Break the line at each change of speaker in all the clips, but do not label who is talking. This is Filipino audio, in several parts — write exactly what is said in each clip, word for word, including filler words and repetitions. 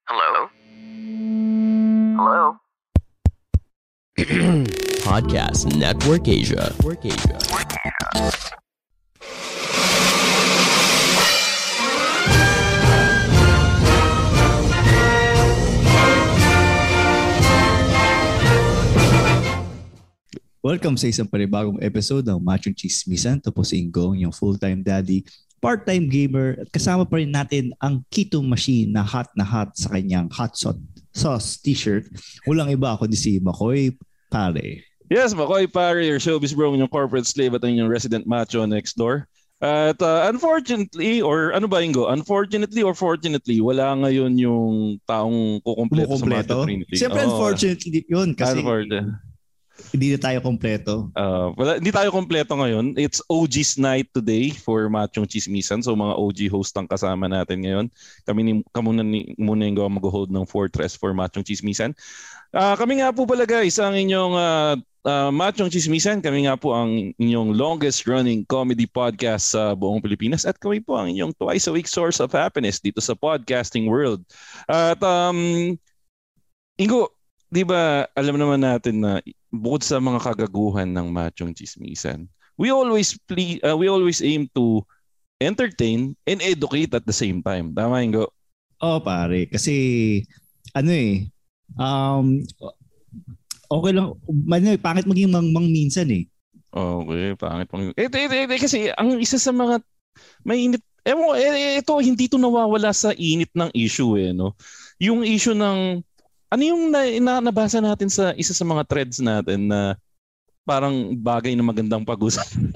Hello? Hello?
Podcast Network Asia. Network Asia.
Welcome sa isang panibagong episode ng Machong Chismisan. Ito po si Ingong, yung full-time daddy, part-time gamer, at kasama pa rin natin ang Keto Machine na hot na hot sa kanyang hot sauce t-shirt. Walang iba ako di si Makoy Pare.
Yes, Makoy Pare, your showbiz bro, yung corporate slave at yung resident macho next door. At uh, unfortunately, or ano ba Ingo? Unfortunately or fortunately, wala ngayon yung taong kukumpleto sa Macho Trinity.
Siyempre, oh, unfortunately yun kasi hindi na tayo kompleto.
Uh, wala, hindi tayo kompleto ngayon. It's O G's night today for Machong Chismisan. So mga O G host ang kasama natin ngayon. Kami ni, kamuna ni, muna yung mag-hold ng Fortress for Machong Chismisan. Uh, kami nga po pala guys, ang inyong uh, uh, Machong Chismisan. Kami nga po ang inyong longest running comedy podcast sa buong Pilipinas. At kami po ang inyong twice a week source of happiness dito sa podcasting world. At um, Ingo, di ba alam naman natin na bukod sa mga kagaguhan ng Machong Chismisan, we always plea, uh, we always aim to entertain and educate at the same time. Tama, Ingo?
Oo, pare. Kasi ano eh, um, okay lang. Ano, pangit maging mangmang minsan eh.
Okay, pangit maging. Eh, eh, eh, eh, kasi ang isa sa mga may init, eh, eh, ito hindi to nawawala sa init ng issue eh, no? Yung issue ng ano yung na, na, nabasa natin sa isa sa mga threads natin na parang bagay na magandang pag-usapan?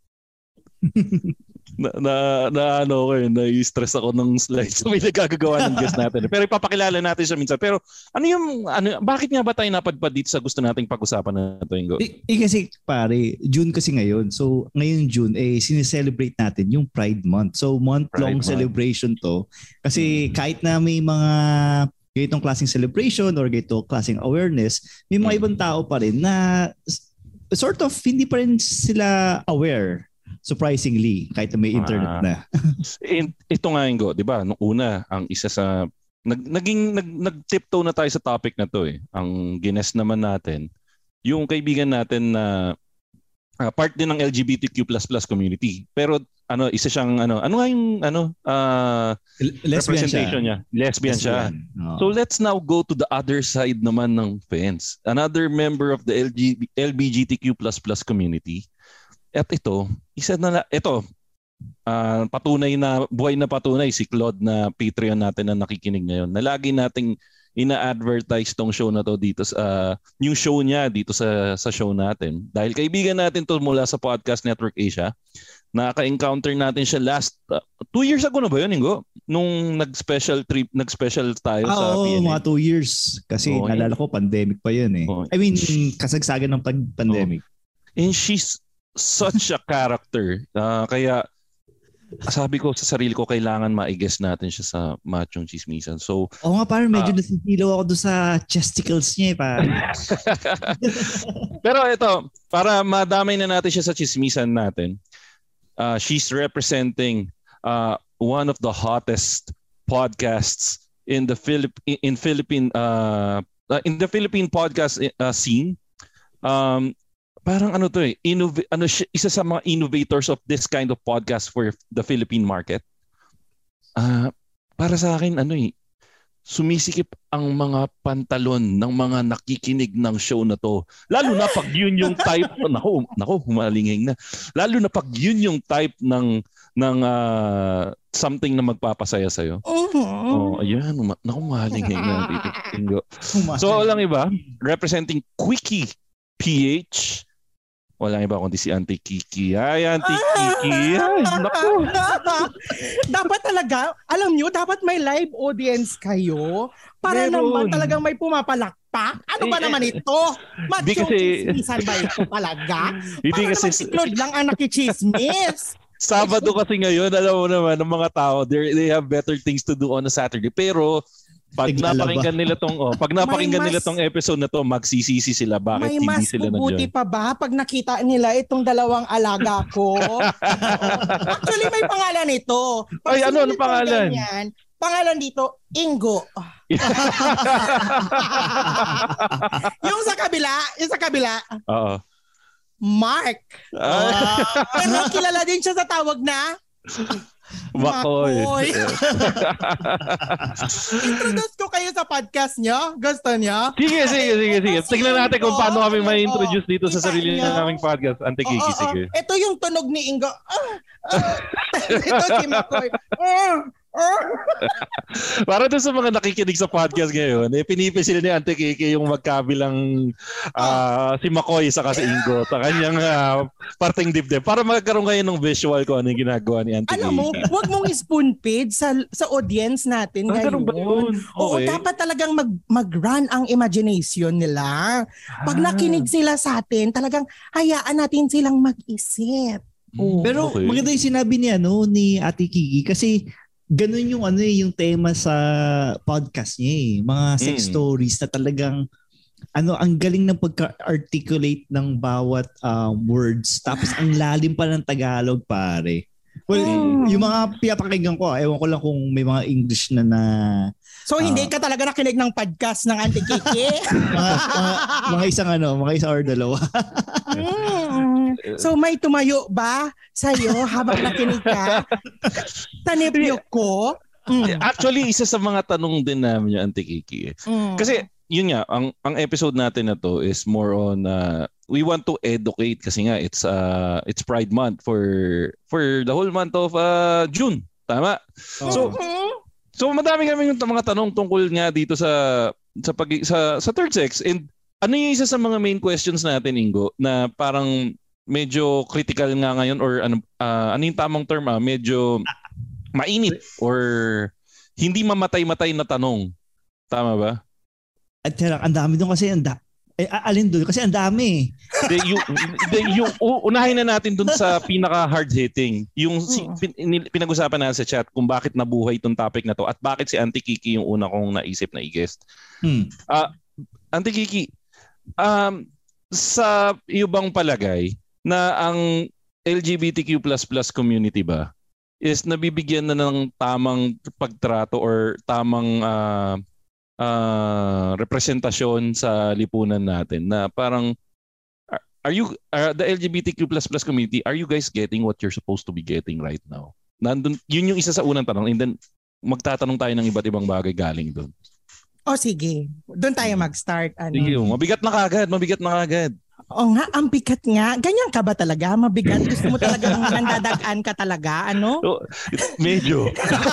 na, na, na ano ko yun, na-stress ako ng slides na may nagagagawa ng guest natin. Pero ipapakilala natin siya minsan. Pero ano yung, ano, bakit nga ba tayo napadpad dito sa gusto nating pag-usapan na ito, Ingo?
Eh, eh kasi pare, June kasi ngayon. So ngayon June, eh sineselebrate natin yung Pride Month. So month-long Pride celebration month to. Kasi hmm. kahit na may mga ganitong klaseng celebration or ganitong klaseng awareness, may mga ibang tao pa rin na sort of hindi pa rin sila aware, surprisingly, kahit na may internet na.
Ito nga Ingo, di ba? Nung una, ang isa sa, nag, naging, nag, nag-tiptoe na tayo sa topic na to eh. Ang gines naman natin, yung kaibigan natin na uh, part din ng L G B T Q plus plus community. Pero ano, isa siyang ano, ano nga yung ano, uh, representation siya. niya. Lesbian, Lesbian siya. Oh. So let's now go to the other side naman ng fence. Another member of the L G B T Q plus plus community. At ito, isa na ito, uh, patunay na, buhay na patunay si Claude na Patreon natin na nakikinig ngayon. Na lagi nating ina-advertise tong show na to dito sa uh, new show niya dito sa sa show natin. Dahil kaibigan natin to mula sa Podcast Network Asia. Naka-encounter natin siya last uh, two years ago na ba yun, Ingo? Nung nag-special trip, nag-special tayo
ah,
sa
oh,
P N A.
Mga two years. Kasi oh, naalala ko, pandemic pa yun eh. Oh, I mean, kasagsagan ng pandemic.
Oh. And she's such a character. Uh, kaya sabi ko sa sarili ko, kailangan ma-guess natin siya sa Machong Chismisan. So,
oo nga, parang medyo uh, nasisilaw ako doon sa chesticles niya eh, parang.
Pero ito, para madamay na natin siya sa chismisan natin, Uh, she's representing uh, one of the hottest podcasts in the Philip in Philippine uh, in the Philippine podcast uh, scene. Um, parang ano to eh, innov- ano isa sa mga innovators of this kind of podcast for the Philippine market. Uh, para sa akin ano eh, sumisikip ang mga pantalon ng mga nakikinig ng show na to. Lalo na pag yun yung type, nako, nako, humalinging na. Lalo na pag yun yung type ng ng uh, something na magpapasaya sa iyo. Uh-huh. Oh, ayan, nako, humalinging na dito. So, walang iba, representing Quickie P H. Walang iba kundi si Auntie Kiki. Ay, Auntie Kiki. Ay, naku.
Dapat talaga, alam nyo, dapat may live audience kayo para Meron. naman talagang may pumapalakpak. Ano ba eh, naman ito? Machong chismisan ba ito talaga? Hindi para kasi naman si Claude lang ang nakichismis.
Sabado kasi ngayon, alam mo naman, ng mga tao, they have better things to do on a Saturday. Pero pag napakinggan nila tong oh, pag napakinggan nila tong episode na to, magsisisi sila bakit hindi sila nandiyan. May mas
mabuti pa ba pag nakita nila itong dalawang alaga ko? Actually may pangalan ito.
Pag Ay, ano ano pangalan?
Ganyan, pangalan dito, Ingo. Yung sa kabila, yung sa kabila.
Oo.
Mark.
Ah.
Pero kilala din siya sa tawag na
Makoy.
Makoy. Introduce ko kayo sa podcast nyo. Gusto nyo?
Sige, sige, sige, sige. Tignan natin kung paano kami ma-introduce dito
Kita
sa sarili
nyo?
na naming podcast. Ante Kiki,
Oo, oo.
sige.
Ito yung tunog ni Ingo. Ah, ah. Ito si Makoy. Ah, ah.
Para doon sa mga nakikinig sa podcast ngayon, eh, pinipil sila ni Ante Kiki yung magkabilang uh, si Makoy saka si Ingo sa kanyang uh, parteng dibdib para magkaroon kayo ng visual kung ano yung ginagawa ni Ante Kiki.
Alam mo, wag mong spoon feed sa sa audience natin
Ah,
ngayon.
ganun ba yun?
Oo,
Okay.
dapat talagang mag, mag-run ang imagination nila. Pag
Ah.
nakinig sila sa atin, talagang hayaan natin silang mag-isip. Oo.
Pero
Okay.
maganda yung sinabi ni ano ni Ate Kiki kasi ganun yung ano eh, yung tema sa podcast niya eh. Mga sex
Mm.
stories na talagang ano ang galing ng pagka-articulate ng bawat uh, words tapos ang lalim pa ng Tagalog pare. Well,
Mm.
yung mga pinapakinggan ko, ewan ko lang kung may mga English na na
So hindi
Ah.
ka talaga nakinig ng podcast ng Auntie Kiki?
mga, mga, mga isang ano, mga isa or dalawa.
Mm. So may tumayo ba sa'yo habang nakinig ka? Tanipyo ko? Mm.
Actually, isa sa mga tanong din namin yung Ante Kiki.
Mm.
Kasi yun nga, ang ang episode natin na to is more on uh, we want to educate kasi nga it's uh it's Pride month for for the whole month of uh, June. Tama? So
Mhm.
so madami kami yung mga tanong tungkol nga dito sa sa pag sa sa third sex, and ano yung isa sa mga main questions natin, Ingo, na parang medyo critical nga ngayon, or ano uh, ano yung tamang term, ah, medyo mainit or hindi mamatay-matay na tanong. Tama ba?
At tira, ang dami doon kasi ang da- eh, alin doon kasi ang dami.
De, yung, de, yung u- unahin na natin dun sa pinaka hard hitting. Yung si, pin, in- pinag-usapan natin sa chat kung bakit nabuhay itong topic na to at bakit si Auntie Kiki yung una kong naisip na i-guest.
Hmm.
Uh, Auntie Kiki, um, sa iyo bang palagay na ang L G B T Q plus plus community ba is nabibigyan na ng tamang pagtrato or tamang uh, uh, representasyon sa lipunan natin, na parang are, are you are the L G B T Q plus plus community, are you guys getting what you're supposed to be getting right now? Nandun, yun yung isa sa unang tanong, and then magtatanong tayo ng iba't ibang bagay galing doon.
O sige, doon tayo mag-start. Ano?
Sige, mabigat na kagad, mabigat na kagad.
O nga, ang bigat nga. Ganyan ka ba talaga? Mabigat? Gusto mo talaga ang nandadagaan ka talaga? Ano?
So, medyo.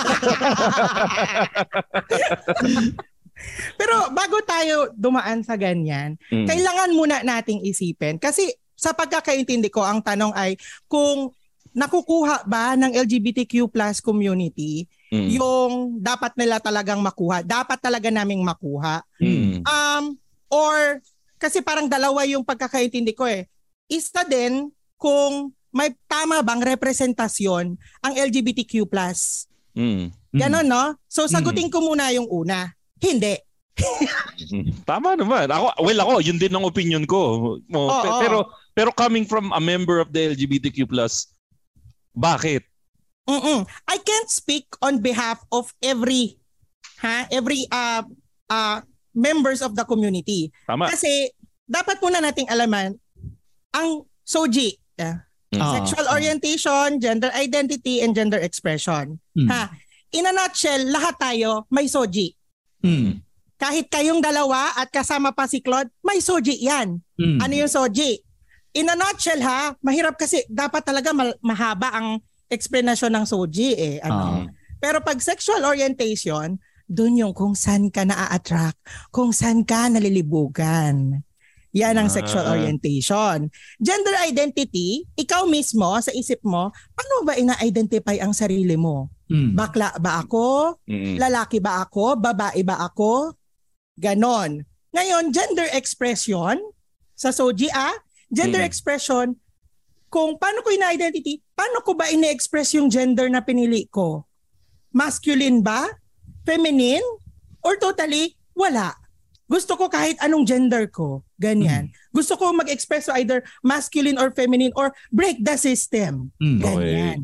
Pero bago tayo dumaan sa ganyan,
Mm.
kailangan muna nating isipin. Kasi sa pagkakaintindi ko, ang tanong ay kung nakukuha ba ng L G B T Q plus community
Mm.
yung dapat nila talagang makuha. Dapat talaga naming makuha.
Mm.
Um, or, kasi parang dalawa yung pagkakaintindi ko eh. Isa din kung may tama bang representasyon ang L G B T Q plus.
Mm.
Ganon, no? So, sagutin ko muna yung una. Hindi.
Tama naman. Ako, well, ako, yun din ang opinion ko. Mo,
Oo,
pe-
oo.
pero pero coming from a member of the L G B T Q plus, bakit?
Mm-mm. I can't speak on behalf of every ha, every uh, uh, members of the community.
Tama.
Kasi dapat muna nating alaman ang S O G, uh,
Ah,
sexual
ah.
orientation, gender identity, and gender expression.
Hmm.
Ha, in a nutshell, lahat tayo may S O G.
Hmm.
Kahit kayong dalawa at kasama pa si Claude, may S O G yan.
Hmm.
Ano yung S O G? In a nutshell ha, mahirap kasi dapat talaga mal- mahaba ang explanation ng S O G eh. Ano?
Ah.
Pero pag sexual orientation, dun yung kung saan ka na-attract, kung saan ka nalilibugan. Yan ang sexual
Ah.
orientation. Gender identity, ikaw mismo sa isip mo, paano ba ina-identify ang sarili mo?
Hmm.
Bakla ba ako?
Mm-mm.
Lalaki ba ako? Babae ba ako? Ganon. Ngayon, gender expression, sa S O G ah, gender
Mm.
expression, kung paano ko ina-identity, paano ko ba ina-express yung gender na pinili ko? Masculine ba? Feminine? Or totally wala? Gusto ko kahit anong gender ko. Ganyan. Gusto ko mag-express so either masculine or feminine or break the system.
Hmm.
Ganyan.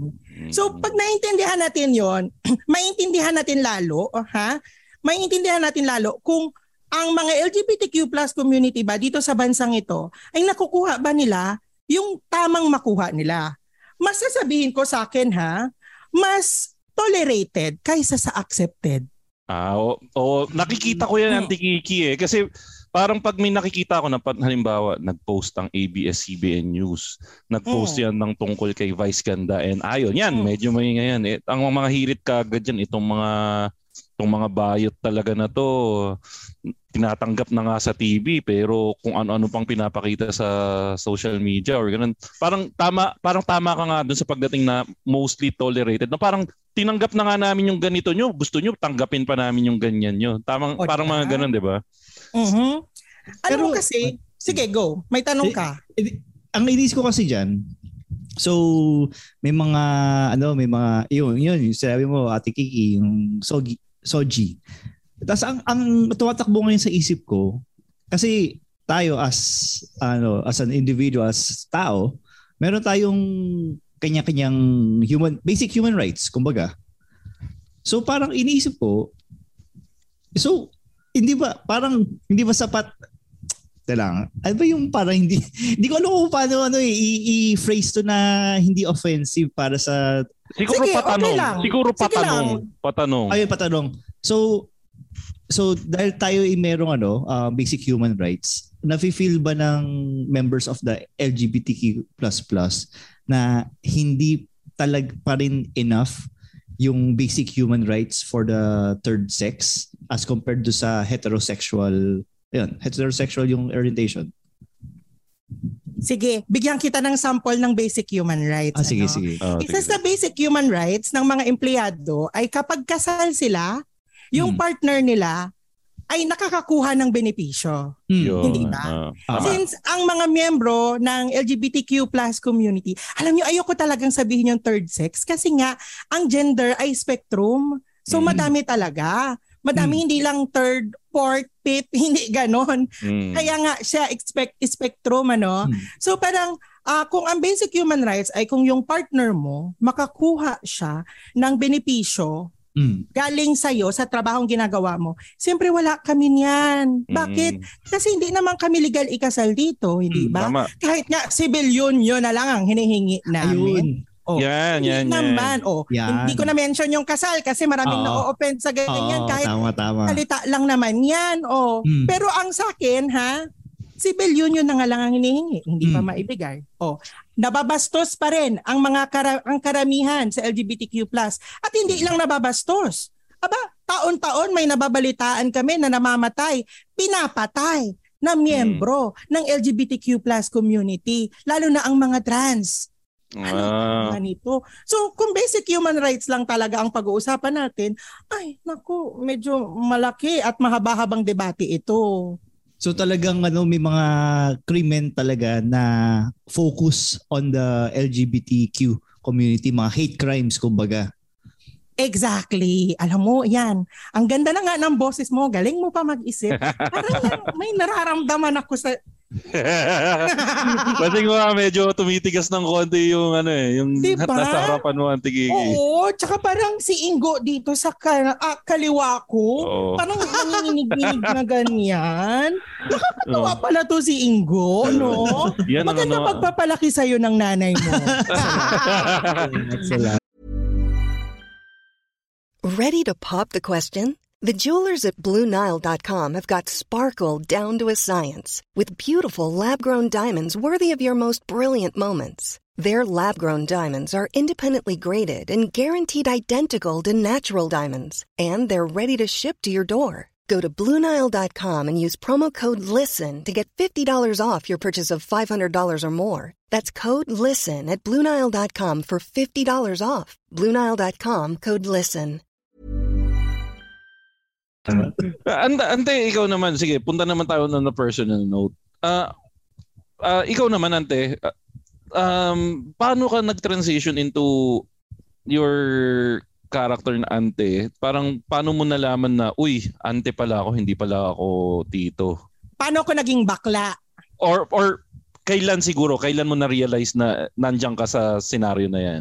So pag naintindihan natin yon, maintindihan natin lalo, ha? Maintindihan natin lalo kung ang mga L G B T Q plus community ba dito sa bansang ito ay nakukuha ba nila yung tamang makuha nila. Mas sasabihin ko sa akin ha, mas tolerated kaysa sa accepted.
Ah, o, o nakikita ko yan, Auntie Kiki eh. Kasi parang pag may nakikita ako na halimbawa, nag-post ang A B S C B N News, nag-post mm. yan ng tungkol kay Vice Ganda and ayon, yan, mm. medyo may ngayon. Eh, ang mga hirit kagad dyan, itong mga, itong mga bayot talaga na to, tinatanggap na nga sa T V pero kung ano-ano pang pinapakita sa social media or ganun. Parang tama, parang tama ka nga dun sa pagdating na mostly tolerated. Na parang tinanggap na nga namin yung ganito nyo, gusto nyo tanggapin pa namin yung ganyan nyo. Tamang o, parang mga ganun, 'di ba?
Mhm. Ano pero, kasi, sige go, may tanong ka.
Eh, eh, ang inis ko kasi diyan. So may mga ano, may mga yun, yun, yung sabi mo Ate Kiki, yung sogi, soji. Tapos ang ang tumatakbo ngayon sa isip ko kasi tayo as ano as an individual, as tao, meron tayong kanya-kanyang human basic human rights kumbaga. So parang iniisip ko, so hindi ba parang hindi ba sapat lang. Ano ba yung parang hindi hindi ko alam kung paano ano i- i-phrase to na hindi offensive para sa
siguro
sige,
patanong.
Okay lang.
Siguro
sige
patanong.
Lang.
Patanong.
Ayun patanong. So So dahil tayo ay merong ano, uh, basic human rights, nafe-feel ba ng members of the L G B T Q plus plus na hindi talag pa rin enough yung basic human rights for the third sex as compared to sa heterosexual, yun, heterosexual yung orientation?
Sige, bigyan kita ng sample ng basic human rights.
Ah, sige,
ano?
sige.
Oh,
Isa
sige.
sa basic human rights ng mga empleyado ay kapag kasal sila, yung
hmm.
partner nila ay nakakakuha ng benepisyo.
Hmm.
Hindi ba?
Uh,
Since ang mga miyembro ng L G B T Q plus community, alam nyo, ayoko talagang sabihin yung third sex kasi nga, ang gender ay spectrum. So hmm. madami talaga. Madami, hmm. hindi lang third, fourth, fifth, hindi ganon. Hmm. Kaya nga siya expect spectrum, ano? Hmm. So parang, uh, kung ang basic human rights ay kung yung partner mo, makakuha siya ng benepisyo Mm. galing sa'yo sa trabahong ginagawa mo. Siyempre wala kami niyan. Bakit? Mm. Kasi hindi naman kami legal ikasal dito, hindi ba? Tama. Kahit nga civil union na lang ang hinihingi namin.
Ayun.
Oh,
yan, yan,
naman.
yan.
Oh,
yan.
Hindi ko na mention yung kasal kasi maraming na-o-offend sa ganyan.
Oo,
kahit
tama, tama.
salita lang naman yan. Oh. Mm. Pero ang sa akin, ha, civil union na nga lang ang hinihingi. Hindi mm. pa maibigay. Oh. Nababastos pa rin ang mga kara- ang karamihan sa L G B T Q plus. At hindi lang nababastos. Aba, taon-taon may nababalitaan kami na namamatay, pinapatay na miyembro hmm. ng L G B T Q plus community, lalo na ang mga trans. Ano ah. nito? So, kung basic human rights lang talaga ang pag-uusapan natin, ay, naku, medyo malaki at mahaba-habang debate ito.
So talagang ano, may mga krimen talaga na focus on the L G B T Q community, mga hate crimes kumbaga.
Exactly. Alam mo, yan. Ang ganda na nga ng boses mo. Galing mo pa mag-isip. Parang may nararamdaman ako sa...
Kasi nga medyo tumitigas ng konti yung ano eh, yung
diba?
Nasa harapan mo, Auntie Kiki.
Oo, tsaka parang si Ingo dito sa ka, ah, kaliwa ko, oh. parang nanginginig-ginig na ganyan. Nakakatawa oh. pala to si Ingo, no? Yan maganda ano, pagpapalaki sa'yo ng nanay mo.
Ready to pop the question? The jewelers at Blue Nile dot com have got sparkle down to a science with beautiful lab-grown diamonds worthy of your most brilliant moments. Their lab-grown diamonds are independently graded and guaranteed identical to natural diamonds, and they're ready to ship to your door. Go to Blue Nile dot com and use promo code LISTEN to get fifty dollars off your purchase of five hundred dollars or more. That's code LISTEN at Blue Nile dot com for fifty dollars off. Blue Nile dot com, code LISTEN.
Ante, ante, ikaw naman, sige, punta naman tayo na na personal note. Uh, uh, ikaw naman, Ante, uh, um, paano ka nag-transition into your character na Ante? Parang paano mo nalaman na, uy, Ante pala ako, hindi pala ako Tito?
Paano ko naging bakla?
Or, or kailan siguro, kailan mo na-realize na nandiyan ka sa scenario na yan?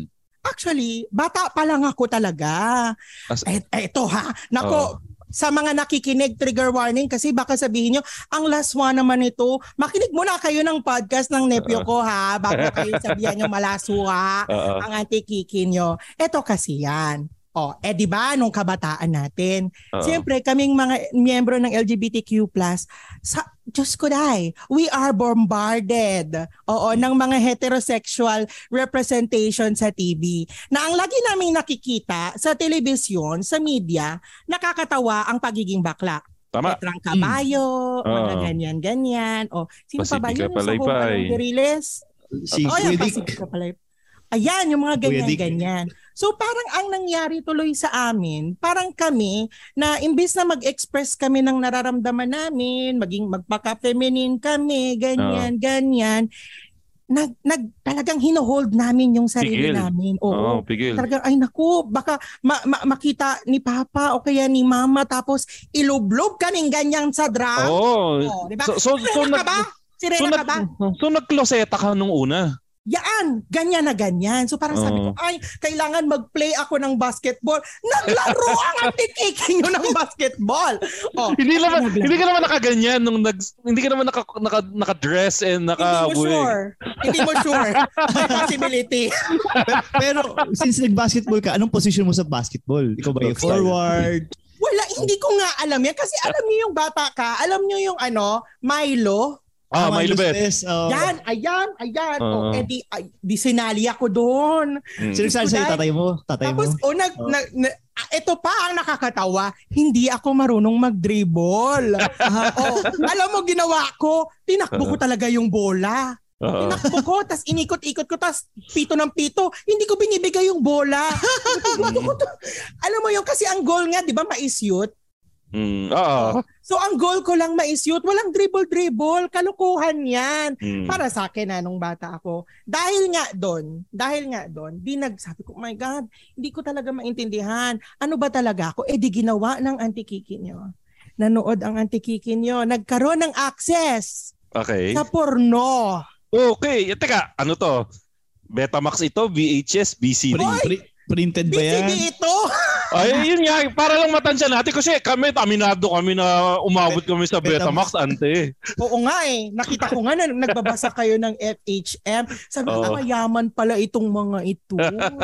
Actually, bata pa lang ako talaga.
As-
eh, eto ha. Nako, oh. Sa mga nakikinig, trigger warning kasi baka sabihin nyo, ang last one naman ito, makinig muna kayo ng podcast ng nephew uh, ko ha, bago kayo sabihan nyo malasuha uh, ang antikiki nyo. Eto kasi yan. Oh, eh di ba nung kabataan natin, uh-oh. Siyempre kaming mga miyembro ng L G B T Q plus, sa Diyos ko dai, we are bombarded oo, ng mga heterosexual representation sa T V. Na ang lagi naming nakikita sa telebisyon, sa media, nakakatawa ang pagiging bakla.
Tama.
Petrang Kabayo, mm. mga ganyan-ganyan. O, sino
Pacifica
pa ba yun?
Palaypay.
Sa Giriles?
Si
oh, yan, Pacifica Palaypay. Ayan, yung mga ganyan-ganyan. So parang ang nangyari tuloy sa amin, parang kami na imbis na mag-express kami ng nararamdaman namin, maging magpaka-feminine kami, ganyan, uh. ganyan, nag, nag talagang hino-hold namin yung sarili pigil. namin. Oo,
oh, pigil.
Talagang, ay naku, baka ma- ma- makita ni Papa o kaya ni Mama tapos ilublob kaming ganyan sa drum.
Oh,
oh diba?
So, so, so,
Sirena ka ba? Sirena
so,
ka ba?
So nag-kloseta ka nung una?
Yan, ganyan na ganyan. So parang sabi ko, ay, kailangan mag-play ako ng basketball. Naglaro ang antikiki nyo ng basketball. Oh,
hindi naman, hindi ka naman nakaganyan nung nag, hindi ka naman naka, naka, naka-dress and naka
Hindi mo sure. Hindi mo sure. May possibility.
Pero since nag-basketball ka, anong position mo sa basketball? Ikaw ba yung forward?
Wala, hindi ko nga alam yan. Kasi alam niyo yung bata ka, alam niyo yung ano, Milo.
Ah, oh, Milo Best.
Oh. Yan, ayan, ayan. Uh, oh, eh di, ay, di sinali ako doon.
Hmm. Sino saan sa'yo? Tatay mo? Tatay
Tapos,
mo?
oh, nag, oh. Nag, na, ito pa ang nakakatawa, hindi ako marunong mag-dribble. uh, oh, alam mo, ginawa ko, tinakbo ko talaga yung bola. Uh-huh. Tinakbo ko, tas inikot-ikot ko, tas pito ng pito, hindi ko binibigay yung bola. Alam mo yun, kasi ang goal nga, di ba, ma-shoot?
Mm, uh-huh.
So ang goal ko lang ma-shoot, walang dribble-dribble, kalukuhan yan. Mm. Para sa akin na nung bata ako. Dahil nga doon, dahil nga doon, di nagsabi ko, oh my God, hindi ko talaga maintindihan. Ano ba talaga ako? Eh di ginawa ng antikiki nyo. Nanood ang antikiki nyo. Nagkaroon ng access
okay.
sa porno.
Okay. Teka, ano to? Betamax ito? V H S? B C D?
Boy! Printed ba yan?
B C D ito?
Ay, yun nga. Para lang matansya natin. Kasi kami, aminado kami na umabot kami sa Betamax, ante.
Oo nga eh. Nakita ko nga na nagbabasa kayo ng F H M. Sabi ko, oh. mayaman pala itong mga ito.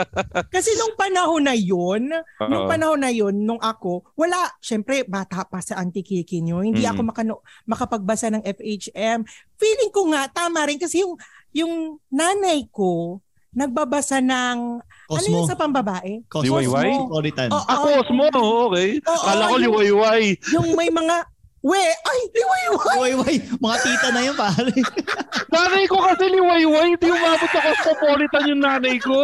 Kasi nung panahon na yun, uh-huh. nung panahon na yun, nung ako, wala, syempre, bata pa sa antikiki nyo. Hindi mm. ako makano, makapagbasa ng F H M. Feeling ko nga, tama rin. Kasi yung, yung nanay ko, nagbabasa ng Cosmo. Ano yung sa pambabae?
Cosmo. Liwayway?
Oh,
ah, Cosmo. Okay.
Oh,
Kala ko
yung,
liwayway.
Yung may mga, we, ay, liwayway.
Liwayway. Mga tita na yun, pare.
Nanay ko kasi liwayway. Hindi umabot sa Cosmopolitan yung nanay ko.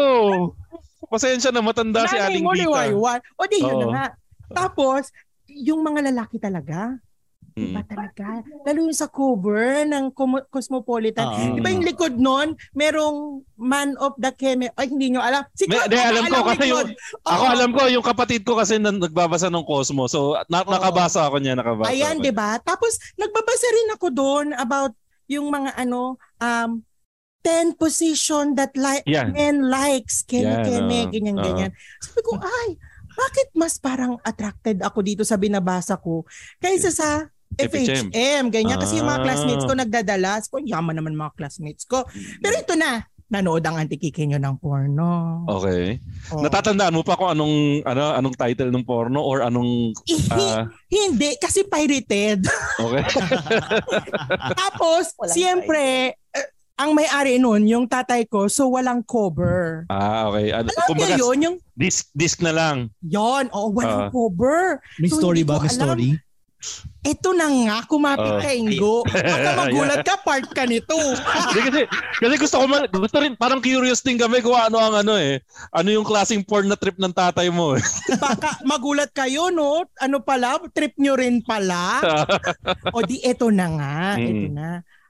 Pasensya na, matanda si Aling Dita. Nanay mo
liwayway. O di yun oh. na nga. Tapos, yung mga lalaki talaga, iba talaga. Lalo yung sa cover ng Cosmopolitan. Uh, Di ba yung likod nun, merong man of the chemi... Ay, hindi nyo alam. Si
May, de, alam ko kasi yung... Oh. Ako alam ko, yung kapatid ko kasi nagbabasa ng Cosmo. So, na, oh. nakabasa ako niya, nakabasa.
Ayan, di ba? Tapos, nagbabasa rin ako doon about yung mga ano, um, ten position that like yeah. men likes. Keme-keme, yeah, no. ganyan-ganyan. Uh. Sabi ko, ay, bakit mas parang attracted ako dito sa binabasa ko kaysa sa F H M, ganyan. Kasi yung mga classmates ko nagdadala. So, yaman naman mga classmates ko. Pero ito na, nanood ang antikiki nyo ng porno.
Okay. Oh. Natatandaan mo pa kung anong ano anong title ng porno or anong... Uh...
Hindi, kasi pirated. Okay. Tapos, siyempre, uh, ang may-ari nun, yung tatay ko, so walang cover.
Ah, okay. Ano,
alam niyo yun? Yung...
Disc, disc na lang.
Yon, oh, walang uh, cover.
May so, story ba? May story?
Ito na nga, kumapit uh, ka, Ingo. Baka magulat ka, part ka nito.
kasi, kasi gusto ko, man, gusto rin, parang curious din kami kung ano ang ano eh. Ano yung klaseng porn na trip ng tatay mo eh. Baka
magulat kayo, no? Ano pala? Trip nyo rin pala? O di, eto na nga. Hmm. Eto na.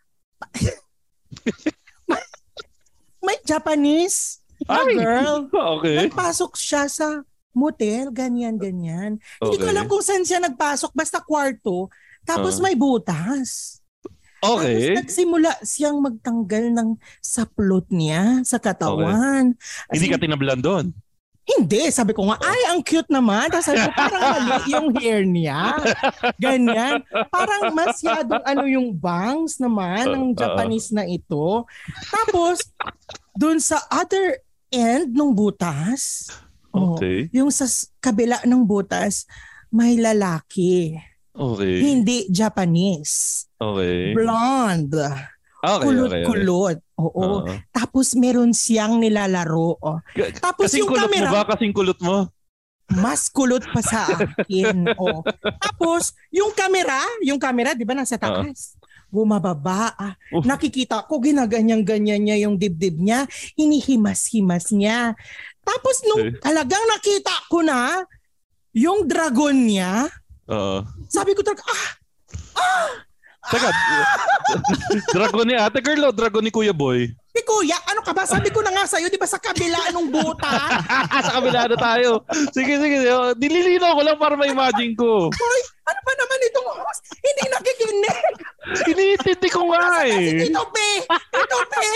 May Japanese
Ay,
girl.
Okay.
Nagpasok siya sa motel, ganyan, ganyan. Okay. Hindi ko alam kung saan siya nagpasok, basta kwarto. Tapos uh. may butas.
Okay.
Tapos nagsimula siyang magtanggal ng saplot niya sa katawan.
Okay. Hindi ka tinablan doon?
Hindi. Sabi ko nga, ay, ang cute naman. Tapos sabi ko, parang mali yung hair niya. Ganyan. Parang masyadong ano yung bangs naman ng Japanese na ito. Tapos, doon sa other end ng butas,
okay.
oh, yung sa kabila ng butas, may lalaki.
Okay.
Hindi Japanese.
Okay.
Blonde.
Okay,
kulot-kulot.
okay, okay.
Oo.
Uh-huh.
Tapos meron siyang nilalaro. Oh. Tapos
kasing
yung
kulot
camera,
mo ba? Kasing kulot mo?
Mas kulot pa sa akin. Oh. Tapos yung camera, yung camera, di ba nasa taas? Uh-huh. Bumababa. Ah. Uh-huh. Nakikita ko, ginaganyan-ganyan niya yung dibdib niya. Hinihimas-himas niya. Tapos nung okay. talagang nakita ko na yung dragon niya,
uh-huh.
sabi ko talaga, ah! Ah!
Teka, dragon ni ate girl o dragon ni Kuya Boy?
Si Kuya, ano ka ba? Sabi ko na nga sa'yo, di ba sa kabila nung buta?
Sa kabila na tayo. Sige, sige. Nililinaw ko lang para ma-imagine ko.
Hoy, ano ba naman itong host? Hindi nakikinig.
Iniintindi ko nga eh.
Ito, Pe! Ito, Pe!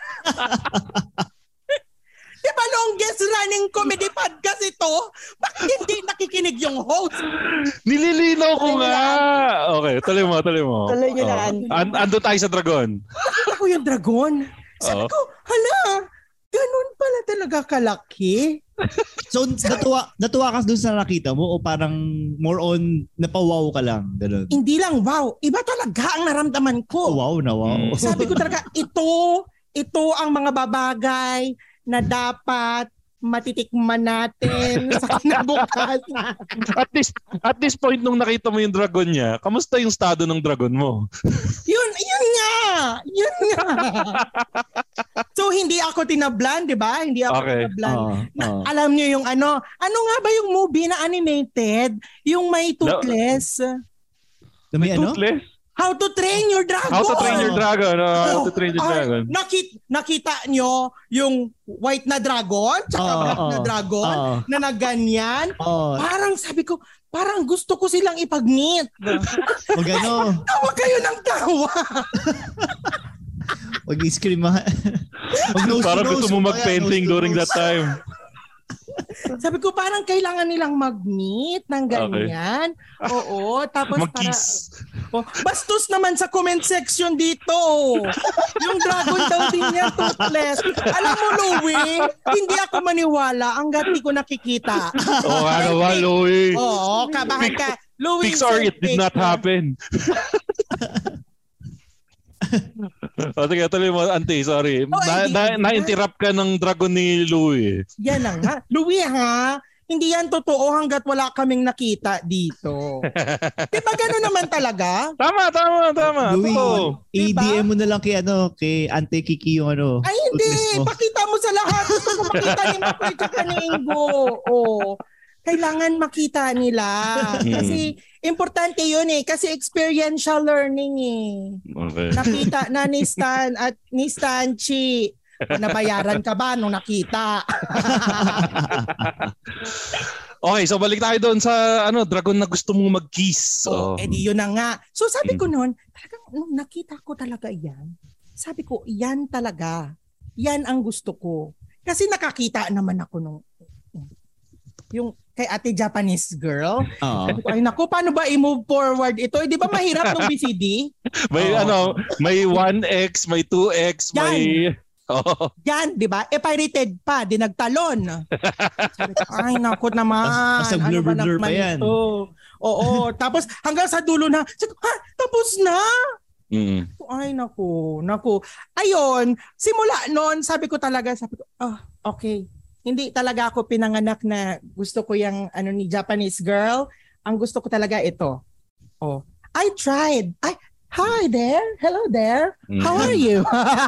Di ba longest running comedy podcast ito? Bakit hindi nakikinig yung host?
Nililinaw ko nga. Okay, tuloy mo, tuloy mo.
Tuloy nyo na.
Oh. And, ando tayo sa dragon.
Nakita ko yung dragon. Sabi oh. ko, hala, ganun pala talaga kalaki.
So, natuwa, natuwa ka doon sa nakita mo o parang more on napawaw ka lang? Ganun.
Hindi lang wow. Iba talaga ang naramdaman ko.
Oh, wow na wow.
Sabi ko talaga, ito, ito ang mga babagay na dapat matitikman natin sa kinabukasan.
At this at this point nung nakita mo yung dragon niya, kamusta yung estado ng dragon mo?
Yun, yun nga. Yun nga. So hindi ako tinablan, 'di ba? Hindi ako
okay.
tinablan.
Oh,
na,
oh.
Alam niyo yung ano, ano nga ba yung movie na animated, yung may toothless?
Na may ano?
Toothless?
How to Train Your Dragon.
How to Train Your Dragon. Uh, how to Train Your
oh,
Dragon.
Nakita, nakita nyo yung white na dragon, tsaka
oh,
black
oh,
na dragon,
oh.
na nagganyan.
Oh.
Parang sabi ko, parang gusto ko silang ipag-meet.
O gano.
Tawa kayo ng tawa.
Wag i-scream ha.
Parang gusto mo mag-painting during that time.
Sabi ko parang kailangan nilang mag-meet ng ganyan. Okay. Oo. Tapos
mag-kiss.
Para, oh, bastos naman sa comment section dito. Yung dragon daw din niya toothless. Alam mo, Louie, hindi ako maniwala hanggat di ko nakikita.
Oo, oh, ano ba, Louie?
Oo, kabahan ka. Louie,
Pixar, it did not happen. O, sige, tuloy mo, auntie, sorry. Oh, na, na, na-interrupt ka ng dragon ni Louie.
Yan lang ha. Louie ha, hindi yan totoo hanggat wala kaming nakita dito. Diba gano'n naman talaga?
Tama, tama, tama.
Louie,
diba?
i-D M mo na lang kay, ano, kay Ante Kiki yung ano.
Ay hindi, pakita mo sa lahat. Gusto ko makita ni Makoy tsaka ni Ingo. Oh. Kailangan makita nila. Kasi importante yun eh. Kasi experiential learning eh.
Okay.
Nakita na ni Stan at ni Stanchi. Nabayaran ka ba nung nakita?
Okay, so balik tayo doon sa ano dragon na gusto mong mag-kiss.
Oh, oh. Edi yun na nga. So sabi ko noon, talagang nung nakita ko talaga yan, sabi ko, yan talaga. Yan ang gusto ko. Kasi nakakita naman ako nung yung kay ate Japanese girl. Uh-huh. Ay naku, paano ba i-move forward ito? Eh, di ba mahirap ng B C D?
May uh-huh. ano, may one X, may two X,
yan.
May... Oh.
Yan, di ba? E pirated pa, dinagtalon. Ay naku naman.
Basta blur, ano ba blur pa yan.
Ito? Oo, tapos hanggang sa dulo na, ha, tapos na?
Mm.
Ay naku, naku. Ayun, simula noon, sabi ko talaga, sabi ko, ah, oh, okay. Hindi talaga ako pinanganak na gusto ko yung ano ni Japanese girl. Ang gusto ko talaga ito. Oh, I tried. I Hi there. Hello there. How are you?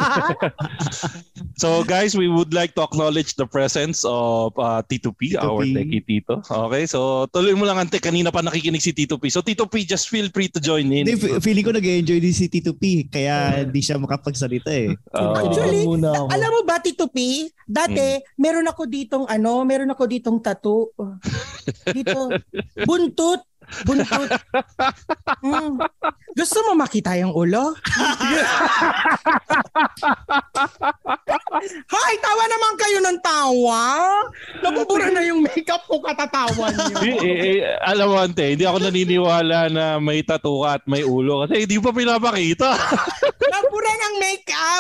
So guys, we would like to acknowledge the presence of uh, Tito P, Tito our P. Techie Tito. Okay, so tuloy mo lang ante, kanina pa nakikinig si Tito P. So Tito P, just feel free to join in.
Hindi, feeling ko nag-enjoy din si Tito P, kaya hindi siya makapagsalita eh.
Uh,
Actually, alam mo ba Tito P, dati hmm. meron ako ditong ano, meron ako ditong tattoo. Dito, buntot. Buntot. Mm. Gusto mo makita yung ulo? Hay, tawa naman kayo ng tawa. Nabubura na yung makeup ko katatawa niyo.
eh, eh, eh, alam mo, ante, hindi ako naniniwala na may tattoo ka at may ulo kasi hindi pa pinapakita.
Nabura ng makeup.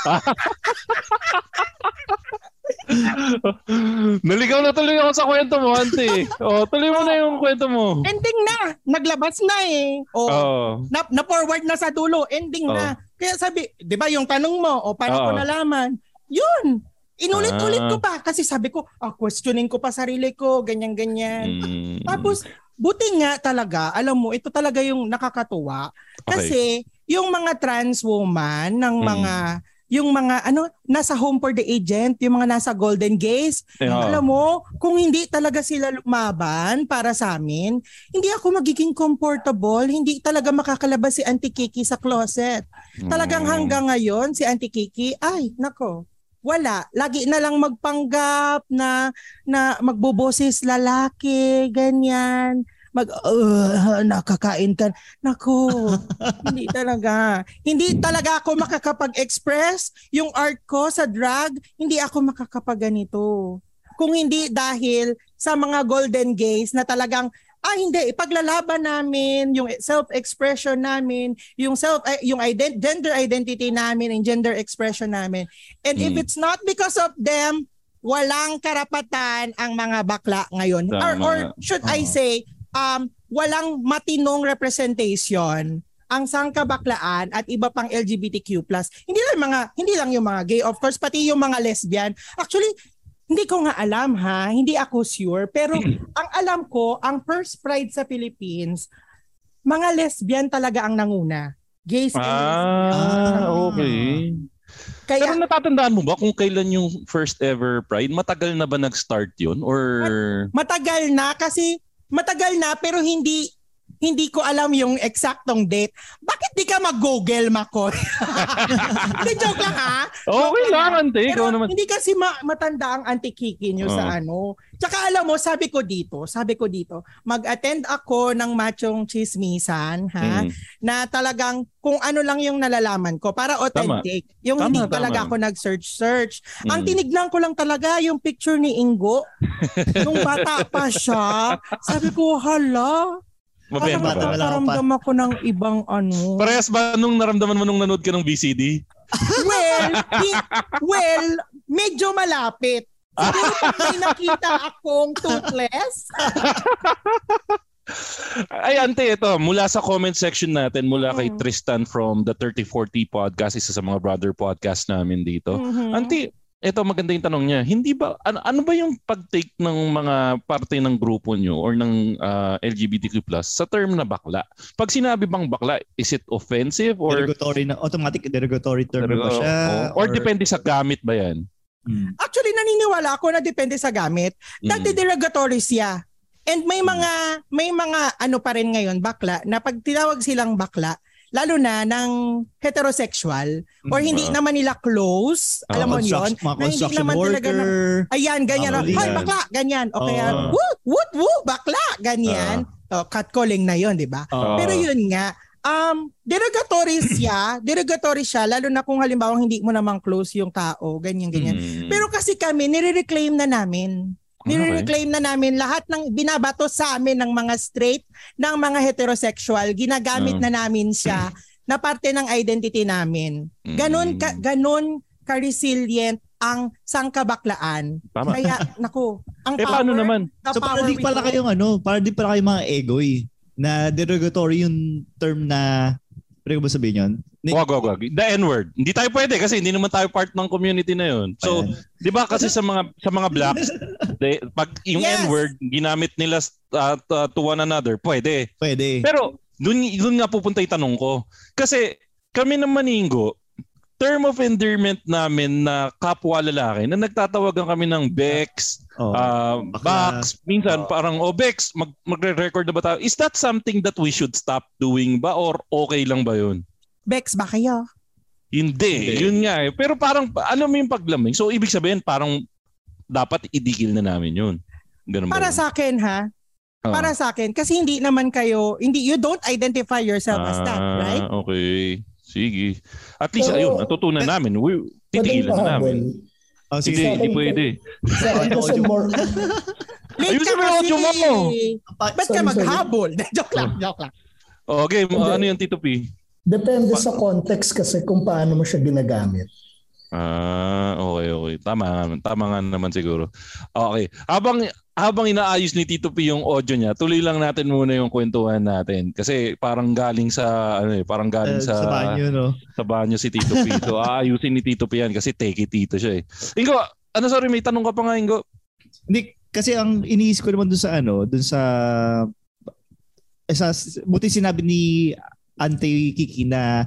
Naligaw na tuloy ako sa kwento mo, ante. O, tuloy mo na yung kwento mo.
Ending na. Naglabas na eh. O,
oh.
na, na-forward na sa dulo. Ending oh. na. Kaya sabi, di ba yung tanong mo, o paano oh. ko nalaman? Yun. Inulit-ulit ah. ko pa. Kasi sabi ko, ah, questioning ko pa sarili ko, ganyan-ganyan. Mm. Tapos, buti nga talaga, alam mo, ito talaga yung nakakatuwa. Kasi, okay. yung mga trans woman ng mm. mga yung mga ano nasa Home for the Agent, yung mga nasa Golden Gaze, yeah. alam mo, kung hindi talaga sila lumaban para sa amin, hindi ako magiging comfortable, hindi talaga makakalabas si Auntie Kiki sa closet. Mm. Talagang hanggang ngayon si Auntie Kiki, ay, nako, wala. Lagi na lang magpanggap na na magboboses lalaki, ganyan. Mag uh, nakakain ka. Nako, hindi talaga. Hindi talaga ako makakapag-express yung art ko sa drag. Hindi ako makakapag-ganito. Kung hindi dahil sa mga Golden Gaze na talagang ah hindi ipaglalaban namin yung self-expression namin, yung self uh, yung ident- gender identity namin and gender expression namin. And mm. if it's not because of them, walang karapatan ang mga bakla ngayon. Or, or should uh-huh. I say Um, walang matinong representation ang sangkabaklaan at iba pang L G B T Q plus. Hindi lang mga hindi lang yung mga gay, of course, pati yung mga lesbian. Actually, hindi ko nga alam ha, hindi ako sure, pero ang alam ko, ang first pride sa Philippines, mga lesbian talaga ang nanguna. Gays and lesbian.
Ah, okay. Kaya, pero natatandaan mo ba kung kailan yung first ever pride? Matagal na ba nag-start yun? Or
matagal na kasi Matagal na pero hindi hindi ko alam yung eksaktong date. Bakit di ka mag-Google, Mako? Hindi, joke lang ha.
Okay lang, ante.
Pero
naman.
Hindi kasi ma- matanda ang Auntie Kiki nyo oh. sa ano. Tsaka alam mo, sabi ko dito, sabi ko dito, mag-attend ako ng machong chismisan, ha? Mm. Na talagang kung ano lang yung nalalaman ko para authentic. Tama. Yung tama, hindi talaga tama. ako nag-search-search. Mm. Ang tinignan ko lang talaga yung picture ni Ingo. Nung bata pa siya. Sabi ko, hala.
Mabenta ba?
Naramdam ako ng ibang ano.
Parehas ba nung naramdaman mo nung nanood ka ng B C D?
well, he, well, medyo malapit. Siguro pag may nakita akong toothless.
Ay, ante, ito. Mula sa comment section natin, mula kay mm. Tristan from the thirty forty podcast, isa sa mga brother podcast namin dito. Mm-hmm. Ante, ito maganda yung tanong niya. Hindi ba ano, ano ba yung pag-take ng mga parte ng grupo nyo or ng uh, L G B T Q plus sa term na bakla? Pag sinabi bang bakla, is it offensive or
derogatory na automatic derogatory term
derog-
ba siya?
Or, or depende sa gamit ba yan?
Hmm. Actually, naniniwala ako na depende sa gamit. Dati hmm. derogatory siya. And may mga may mga ano pa rin ngayon bakla na pag tinawag silang bakla, lalo na ng heterosexual or hindi uh, naman nila close, uh, alam mo yun, na hindi naman
worker,
talaga na, ayan, ganyan, uh, hay, bakla, ganyan, o kaya, uh, woot, woot, woot, bakla, ganyan, uh, oh, catcalling na yun, di ba? Uh, Pero yun nga, um, derogatory siya, derogatory siya, lalo na kung halimbawa hindi mo naman close yung tao, ganyan, ganyan. Hmm. Pero kasi kami, nire-reclaim na namin. Nire-reclaim na namin lahat ng binabato sa amin ng mga straight, ng mga heterosexual, ginagamit uh. na namin siya na parte ng identity namin. Ganon ka, ganon ka-resilient ang sangkabaklaan. Tama. Kaya, naku, ang
eh,
power,
paano naman?
So, para di pala kayong ano, para di pala kayong mga egoy na derogatory yung term na, pwede ko ba sabihin yun?
Wag, wag, wag. The N-word. Hindi tayo pwede kasi hindi naman tayo part ng community na yun. So, di ba kasi sa mga sa mga blacks, they, pag yung yes. N-word ginamit nila uh, to one another, pwede.
Pwede.
Pero dun, dun nga pupunta yung tanong ko. Kasi kami ng Maningo, term of endearment namin na kapwa lalaki, na nagtatawagan kami ng Bex, oh, uh, Bax, minsan oh. parang, oh Bex, mag, magre-record na ba tayo? Is that something that we should stop doing ba or okay lang ba yun?
Bex ba kayo?
Hindi, okay. Yun nga eh. Pero parang, ano mo yung paglamig? So, ibig sabihin, parang dapat idigil na namin yun. Ganun
Para sa akin ha,
Oh.
Para sa akin, kasi hindi naman kayo, hindi you don't identify yourself
ah,
as that, right?
Okay. Sige. At least,
So,
ayun, natutunan namin. We, titigilan na namin.
Oh, sige,
Hindi, hindi pwede.
Sa akin kasi more...
Late
Ayun
ka
sa may audio mo.
Ba't ka
Sorry,
maghabol? joke lang, joke lang.
Okay,
Hindi.
ano yung Tito P?
Depende sa context kasi kung paano mo siya ginagamit.
Ah, okay, okay. Tama nga, tama nga naman siguro. Okay. Habang habang inaayos ni Tito P yung audio niya, tuloy lang natin muna yung kwentuhan natin kasi parang galing sa ano eh, parang galing
Uh,
sa
sa banyo, no?
Sa banyo si Tito P. So aayusin ni Tito P yan kasi take it Tito siya eh. Ingo, ano sorry, may tanong ka pa nga Ingo?
Hindi, kasi ang iniisip ko naman dun sa ano, dun sa eh, sa buti sinabi ni Ante Kiki na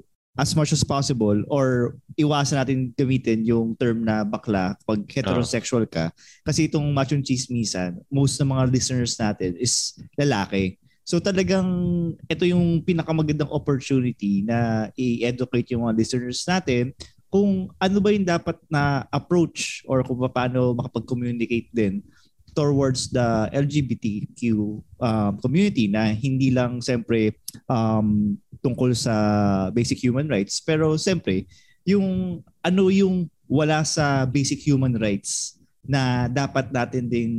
as much as possible or iwasan natin gamitin yung term na bakla pag heterosexual ka. Kasi itong machong chismisan, most ng mga listeners natin is lalaki. So talagang ito yung pinakamagandang opportunity na i-educate yung mga listeners natin kung ano ba yung dapat na approach or kung paano makapag-communicate din towards the L G B T Q um, community na hindi lang siyempre um, tungkol sa basic human rights pero siyempre yung ano yung wala sa basic human rights na dapat natin din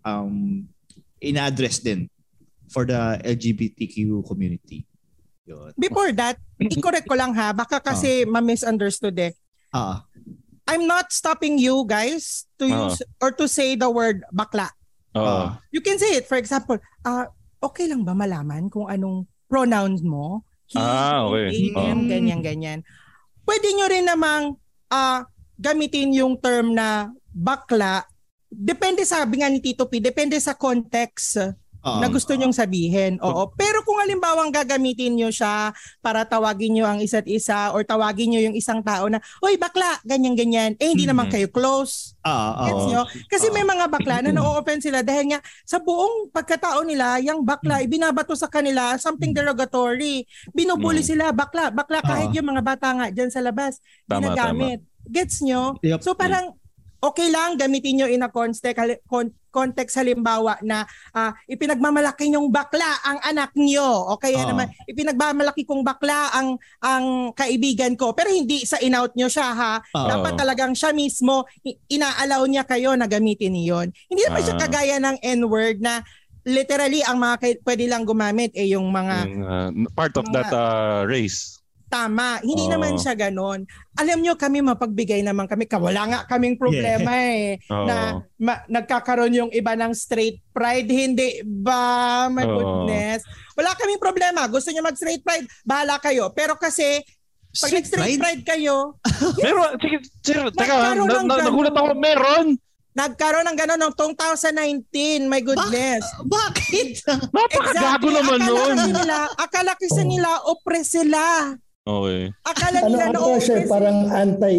um, ina-address din for the L G B T Q community. Yun.
Before that, i-correct ko lang ha, baka kasi uh. ma-misunderstood eh.
Ah.
I'm not stopping you guys to
uh.
use or to say the word bakla.
Uh.
You can say it. For example, uh, okay lang ba malaman kung anong pronouns mo? He,
ah, okay.
he, him, ganyan, ganyan. Pwede nyo rin namang uh, gamitin yung term na bakla. Depende, sabi nga ni Tito P, depende sa context uh, na gusto nyong sabihin. Oo. Pero kung halimbawa gagamitin nyo siya para tawagin nyo ang isa't isa or tawagin nyo yung isang tao na, oy, bakla, ganyan-ganyan. Eh, hindi mm-hmm. naman kayo close.
Uh,
Gets nyo? Kasi uh, may mga bakla na na-o-offend sila dahil nga sa buong pagkatao nila, yung bakla, ibinabato sa kanila something derogatory. Binubuli sila, bakla. Bakla kahit uh, yung mga bata nga dyan sa labas, tama, ginagamit. Tama. Gets nyo? Yep. So parang, okay lang gamitin nyo in a context, context halimbawa na uh, ipinagmamalaki nyong bakla ang anak nyo. O kaya uh. naman, ipinagmamalaki kong bakla ang ang kaibigan ko. Pero hindi sa in-out nyo siya ha. Uh. Dapat talagang siya mismo, ina-allow niya kayo na gamitin niyon. Hindi naman uh. siya kagaya ng N-word na literally ang mga kay- pwede lang gumamit eh yung mga...
Uh, part of mga, that uh, race.
Tama. Hindi
oh.
naman siya ganon. Alam nyo, kami mapagbigay naman kami. Wala nga kaming problema yeah. eh. Oh. Na ma- nagkakaroon yung iba ng straight pride. Hindi ba? My oh. goodness. Wala kaming problema. Gusto nyo mag-straight pride? Bahala kayo. Pero kasi, pag straight nag-straight pride, pride kayo...
Meron. Sige, sige. Teka, na- na- nagulat ako. Meron.
Nagkaroon ng gano'n noong twenty nineteen. My goodness.
Ba- bakit?
Napakagago exactly. naman nun.
Akala kasi nila, akala kasi nila, oppress sila.
Okay.
Akala
ano,
nila na
ano siya, parang anti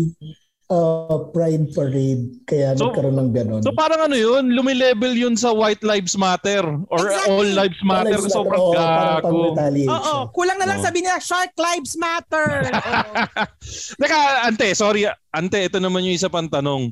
uh, pride parade kaya so, nagkaroon ng gano'n.
So parang ano yun, lumilevel yun sa White Lives Matter or exactly. All Lives Matter. All lives sobrang matter. gago.
Oo, oh, kulang na lang oh. sabi nila Shark Lives Matter.
Teka, Ante, sorry. Ante, ito naman yung isa pang tanong.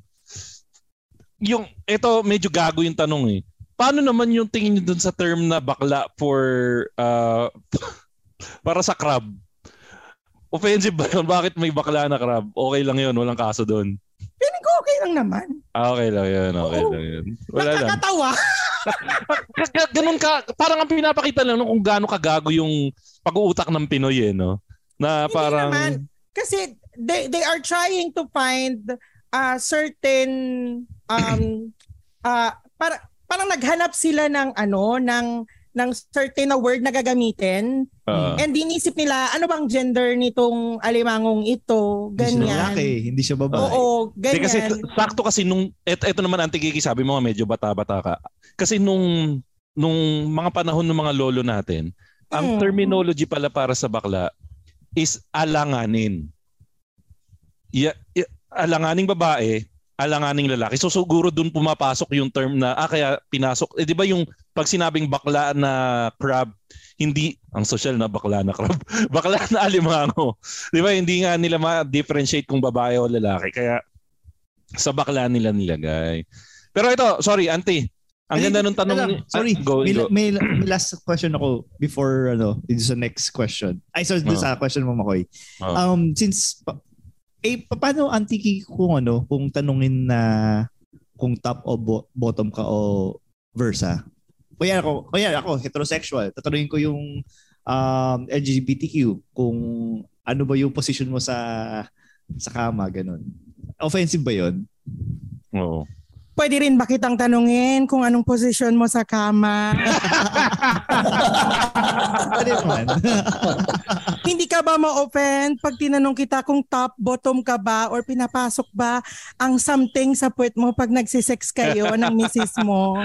Yung, ito medyo gago yung tanong eh. Paano naman yung tingin nyo dun sa term na bakla for uh, para sa crab? Offensive ba yun? Bakit may bakla na crab? Okay lang yun. Walang kaso doon.
Feeling ko okay lang naman.
Ah, okay lang yun. Okay Oo. lang yun. Wala
Nakakatawa.
lang. Ganun ka. Parang ang pinapakita lang no, kung gaano kagago yung pag-uutak ng Pinoy eh. No? Na parang...
Hindi naman. Kasi they, they are trying to find a certain... um uh, para, parang naghanap sila ng ano, ng... ng certain na word na gagamitin uh, and dinisip nila ano bang gender nitong alimangong ito, ganyan. Hindi siya
lalaki, hindi siya babae.
Oo, ganyan.
Kasi sakto kasi nung eto, eto naman Auntie Kiki, sabi mo nga medyo bata-bata ka. Kasi nung nung mga panahon ng mga lolo natin, mm. ang terminology pala para sa bakla is alanganin. Ya, ya, alanganing babae, alanganing lalaki. So siguro doon pumapasok yung term na ah kaya pinasok. Eh di ba yung pag sinabing bakla na crab, hindi ang social na bakla na crab. Bakla na alimango. Di ba hindi nga nila ma-differentiate kung babae o lalaki. Kaya sa bakla nila nilagay. Pero ito, sorry, Auntie. Ang ganda nung tanong.
Alam, sorry,
go,
may,
go.
May, may last question ako before ano, into the next question. Ay, sorry, uh-huh. sa question mo, Makoy. Uh-huh. Um, since, pa, eh, paano antiki kung ano, kung tanungin na kung top o bo- bottom ka o versa? Kaya ako, kaya ako, heterosexual. Tatanungin ko yung um, L G B T Q kung ano ba yung position mo sa sa kama, ganun. Offensive ba yun?
Oo.
Pwede rin ba kitang tanungin kung anong posisyon mo sa kama?
Pwede naman.
Hindi ka ba ma-offend pag tinanong kita kung top, bottom ka ba or pinapasok ba ang something sa puwet mo pag nagsisex kayo ng misis mo?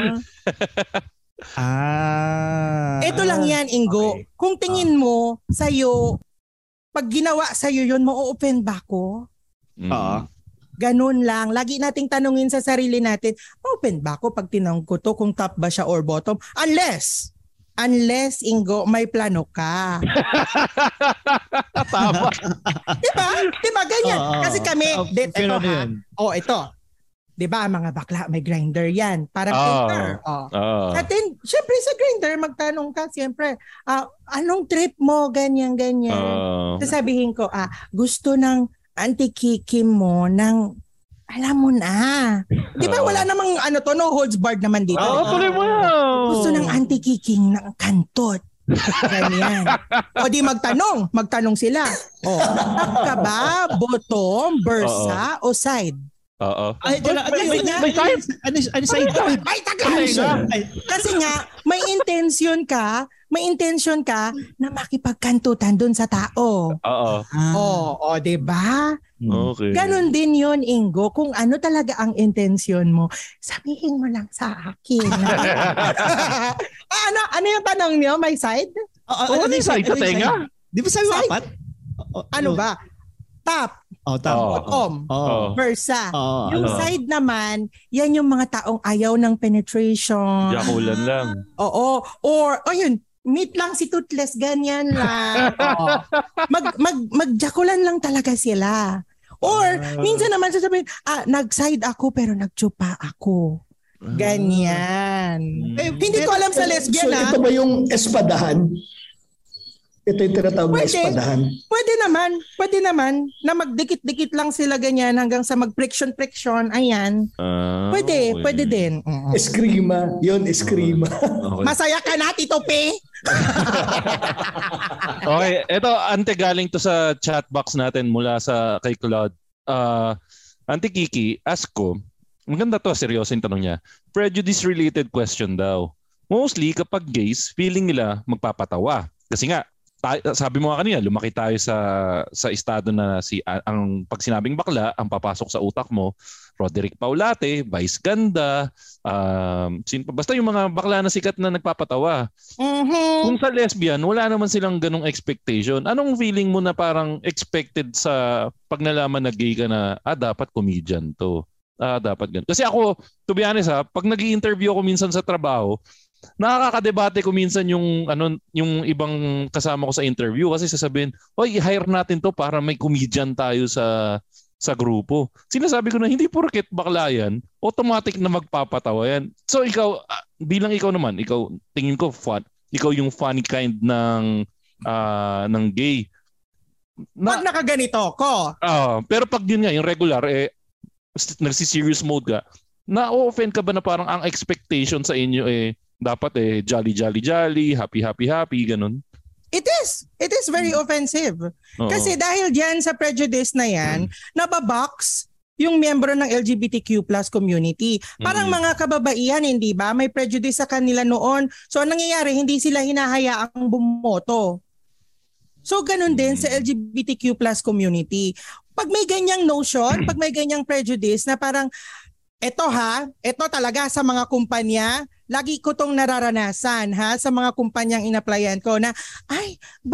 Ah.
Ito lang yan, Ingo. Okay. Kung tingin mo sa'yo, pag ginawa sa'yo yun, ma-offend ba ako?
Oo. Mm.
Ganun lang. Lagi nating tanungin sa sarili natin, open ba ako pag tinanong ko to kung top ba siya or bottom? Unless, unless, Ingo, may plano ka.
Tama.
Diba? Diba? Ganyan.
Uh,
Kasi kami,
uh,
dit, ito ha.
Oh,
ito. Diba, mga bakla, may grinder yan. Parang
uh,
Tinder. Oh. Uh. At then, syempre sa grinder, magtanong ka, syempre, uh, anong trip mo? Ganyan, ganyan. Uh. Sasabihin ko, ah, gusto ng anti-kiki mo ng, alam mo na. Di ba wala namang ano to, no holds barred naman dito.
Oo, oh, tuloy mo.
Gusto ng anti-kiking ng kantot. Ganyan. O di magtanong. Magtanong sila. O, top ka ba, bottom, versa, o side?
Oo.
Ay, ano,
kasi nga,
may side? Ano, ano side?
Ay, tagal. Kasi nga, may intention ka, may intention ka na makipagkantutan dun sa tao.
Oo.
Oo, o, diba?
Okay.
Ganon din yon, Ingo. Kung ano talaga ang intention mo, sabihin mo lang sa akin. ano ano yung tanong niyo? May side?
Oo, ano yung side? Sa tenga?
Di ba sabi mo apat?
Ano ba? Top.
Oh, top.
Bottom.
Oh.
Versa.
Oh,
yung
ano?
side naman, yan yung mga taong ayaw ng penetration.
Yakulan lang.
Oo. Or, ayun, meet lang si Toothless, ganyan lang. Oo. Mag, mag, magjakulan lang talaga sila. Or, uh, minsan naman sasabihin, ah, nag-side ako pero nagtsupa ako. Ganyan. Uh, eh, hindi ko alam sa lesbian,
so,
ha?
ito ba yung espadahan? Ito yung tinatawag na espadahan?
Pwede naman. Pwede naman na magdikit-dikit lang sila ganyan hanggang sa mag-friction-friction. Ayan. Uh, pwede. Okay. Pwede din. Uh-huh.
Eskrima. Yun, eskrima.
Okay.
Masaya ka na, Tito P?
Okay. Ito, ante galing to sa chat box natin mula sa kay Claude. Uh, Ante Kiki, ask ko, maganda to, seryoso yung tanong niya. Prejudice-related question daw. Mostly, kapag gays, feeling nila magpapatawa. Kasi nga, tayo, sabi mo nga kanina, lumaki tayo sa sa estado na si ang pag sinabing bakla, ang papasok sa utak mo, Roderick Paulate, Vice Ganda, um, sin, basta yung mga bakla na sikat na nagpapatawa.
Mm-hmm.
Kung sa lesbian, wala naman silang ganong expectation. Anong feeling mo na parang expected sa pag nalaman na gay ka na, ah, dapat comedian to. Ah, dapat ganun. Kasi ako, to be honest ha, pag nag-i-interview ako minsan sa trabaho, nakakadebate ko minsan yung ano yung ibang kasama ko sa interview kasi sasabihin, "Oy, i-hire natin to para may comedian tayo sa sa grupo." Sinasabi ko na hindi porket bakla yan, automatic na magpapatawa yan. So ikaw uh, bilang ikaw naman, ikaw tingin ko fun, ikaw yung funny kind ng uh, ng gay.
Na, pag nakaganito ko.
Uh, pero pag yun nga, yung regular eh nagsi-serious mode ka, na-offend ka ba na parang ang expectation sa inyo eh dapat eh jolly jolly jolly, happy happy happy ganun?
It is. It is very offensive. Uh-oh. Kasi dahil diyan sa prejudice na yan, hmm. nababox yung miyembro ng L G B T Q plus community. Parang hmm. mga kababaihan, hindi ba? May prejudice sa kanila noon. So ang nangyayari, hindi sila hinahayaang bumoto. So ganun hmm. din sa L G B T Q plus community. Pag may ganyang notion, pag may ganyang prejudice na parang eto ha, eto talaga sa mga kumpanya, lagi ko tong nararanasan ha, sa mga kumpanyang inaplayan ko na, ay, bakla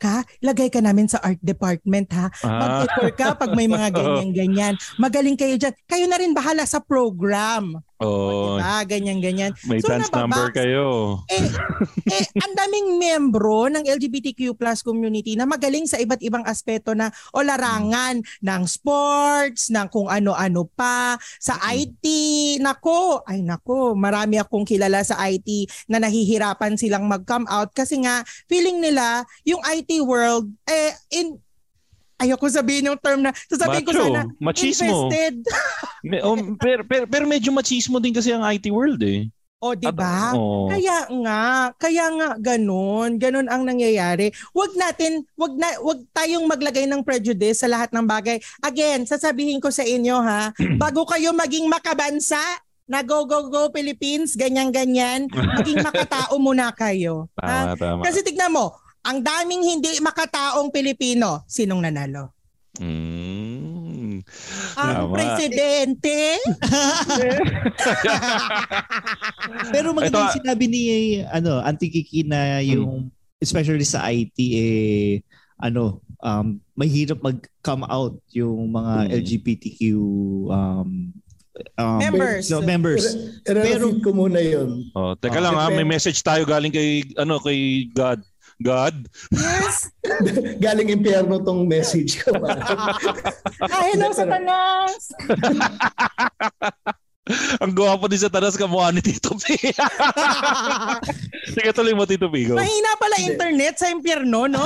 ka, lagay ka namin sa art department ha. Mag-tour ka pag may mga ganyan-ganyan. Magaling kayo dyan. Kayo na rin bahala sa program.
Oh,
diba? Ganyan-ganyan.
May so, dance number kayo.
Eh, eh, ang daming membro ng L G B T Q plus community na magaling sa iba't ibang aspeto na o larangan ng sports, ng kung ano-ano pa, sa I T. Nako, ay nako, marami akong kilala sa I T na nahihirapan silang mag-come out kasi nga feeling nila yung I T world, eh, in ayoko sabihin yung term na, sasabihin ko sana,
machismo.
Infested.
oh, pero, pero, pero medyo machismo din kasi ang I T world eh.
O, di ba?
Oh.
Kaya nga, kaya nga ganun, ganun ang nangyayari. Wag natin, wag na, wag tayong maglagay ng prejudice sa lahat ng bagay. Again, sasabihin ko sa inyo ha, bago kayo maging makabansa, na go, go, go Philippines, ganyan-ganyan, maging makatao muna kayo.
Tama, tama.
Kasi tignan mo, ang daming hindi makataong Pilipino, sinong nanalo?
Mm.
Ang
Tama.
presidente.
Pero maganda
Ito,
yung sinabi ni ano, Auntie Kiki na yung hmm. especially sa I T eh ano, um mahirap mag-come out yung mga hmm. L G B T Q um Um,
members.
No, members.
Pero ko muna 'yon.
Oh, teka uh, lang ha, may message tayo galing kay ano kay God. God.
Yes.
Galing impyerno tong message ko.
Ah, hello Satanas.
Ang gwapo din sa Tanas kamukha ni Tito P. Sige, tuloy mo Tito P. Go.
Mahina pala internet sa impyerno, no?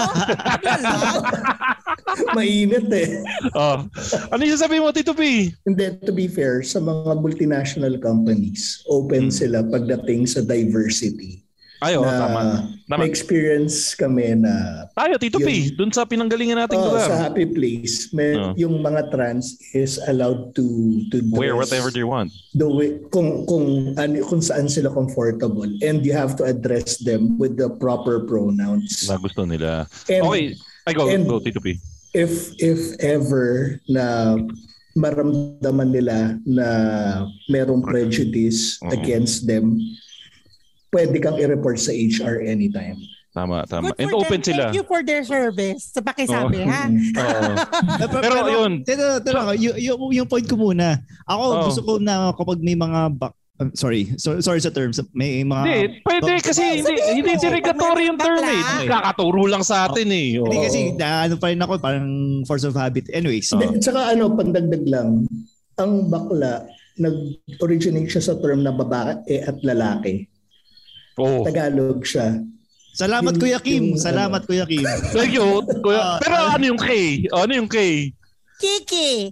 Mainit eh.
Oh. Ano yung sasabihin mo Tito P?
Hindi, to be fair, sa mga multinational companies, open hmm. sila pagdating sa diversity.
Ay, oh, tama. Tama.
May experience kami na...
Tayo, Tito yung, P, dun sa pinanggalingan nating
oh,
lugar.
Sa Happy Place, may, oh. yung mga trans is allowed to to
wear whatever they want.
The way, kung, kung, ano, kung saan sila comfortable. And you have to address them with the proper pronouns.
Na gusto nila.
And,
okay, I go, go, Tito P.
If, if ever na maramdaman nila na merong prejudice uh-huh. against them, pwede kang i-report sa H R anytime.
Tama, tama. And open
them.
sila.
Thank you for their service. Sa pakisabi, oh. ha?
Oh. pero, pero yun.
Pero, pero y- y- yung point ko muna. Ako, oh. gusto ko na kapag may mga back, um, sorry, so, sorry sa terms. May mga...
Hindi, pwede back, kasi oh, hindi, hindi derogatory yung term eh. Kakaturo lang sa atin oh. eh. Oh.
Hindi kasi, na, ano pa rin ako, parang force of habit. Anyways.
Oh. Tsaka ano, pandagdag lang, ang bakla, nag-originate siya sa term na babae at lalaki.
Oh.
Tagalog siya.
Salamat yung, Kuya Kim. Yung, Salamat ano. Kuya Kim.
Thank you. Kuya. Pero ano yung K? Ano yung K?
Kiki.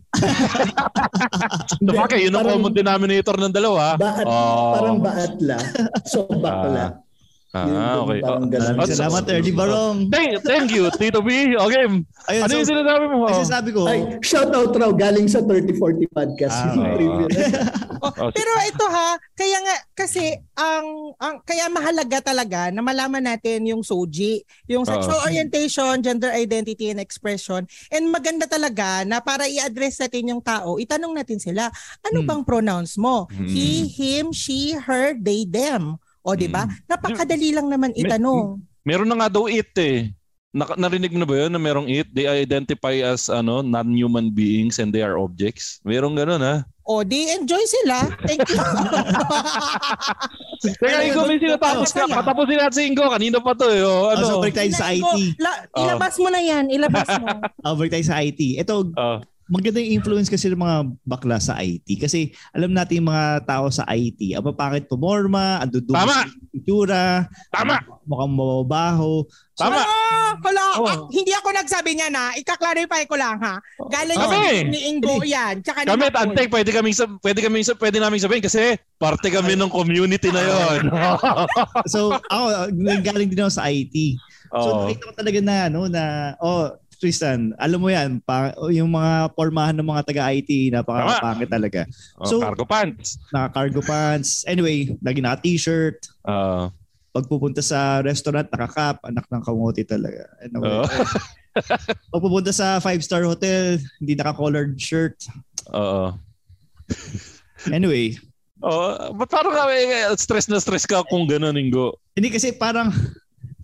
Diba kayo, yun ang common denominator ng dalawa.
Baat, oh. Parang baatla. So bakla.
Ah, okay.
Oh, salamat, Erdy Barong.
Thank, thank you, Tito B. Okay. Ayun, ano so, yung sinasabi mo?
Ay, sinasabi ko.
Ay, shout out raw galing sa thirty forty podcast.
Ah,
yung
oh, oh, pero ito ha, kaya nga, kasi, ang, ang kaya mahalaga talaga na malaman natin yung S O G I, yung sexual uh, orientation, gender identity, and expression. And maganda talaga na para i-address natin yung tao, itanong natin sila, ano hmm. bang pronouns mo? Hmm. He, him, she, her, they, them. O, di ba? Napakadali lang naman itanong.
Mer- meron na nga daw it eh. Na- narinig mo na ba yun na merong it? They identify as ano non-human beings and they are objects. Merong gano'n ha?
O, di enjoy sila. Thank you.
Teka, Ingo, may sinatapos ka. Patapusin natin si Ingo. Kanina pa to eh. O, ano?
Oh, so, balik tayo sa I T.
La- ilabas mo na yan. Ilabas mo.
Oh, balik tayo sa I T. Ito, uh, maganda yung influence kasi ng mga bakla sa I T. Kasi alam natin yung mga tao sa I T, ang papakit pumorma, ang dudugo sa itsura,
Tama!
mukhang mababaho.
So, Tama! Hala, oh. ah, hindi ako nagsabi niya na, ika-clarify ko lang ha. Galing oh.
Kami.
ni Ingo yan. Tsaka
kami at Antek, pwede kaming, pwede kaming, pwede namin sabihin kasi parte kami ng community na yon.
So, ako, galing din ako sa I T. So, oh. nakita ko talaga na, no, na, oh, Tristan, alam mo yan, pa, yung mga pormahan ng mga taga-I T, napakapangit talaga.
Oh, so, cargo pants.
Naka-cargo pants. Anyway, lagi naka-t-shirt.
Uh,
Pagpupunta sa restaurant, naka-cap, anak ng kamote talaga. Anyway,
uh,
pagpupunta sa five-star hotel, hindi naka-collared shirt.
Oo.
Anyway.
Oh, ba't parang stress na stress ka kung gano'n, Ingo?
Hindi kasi parang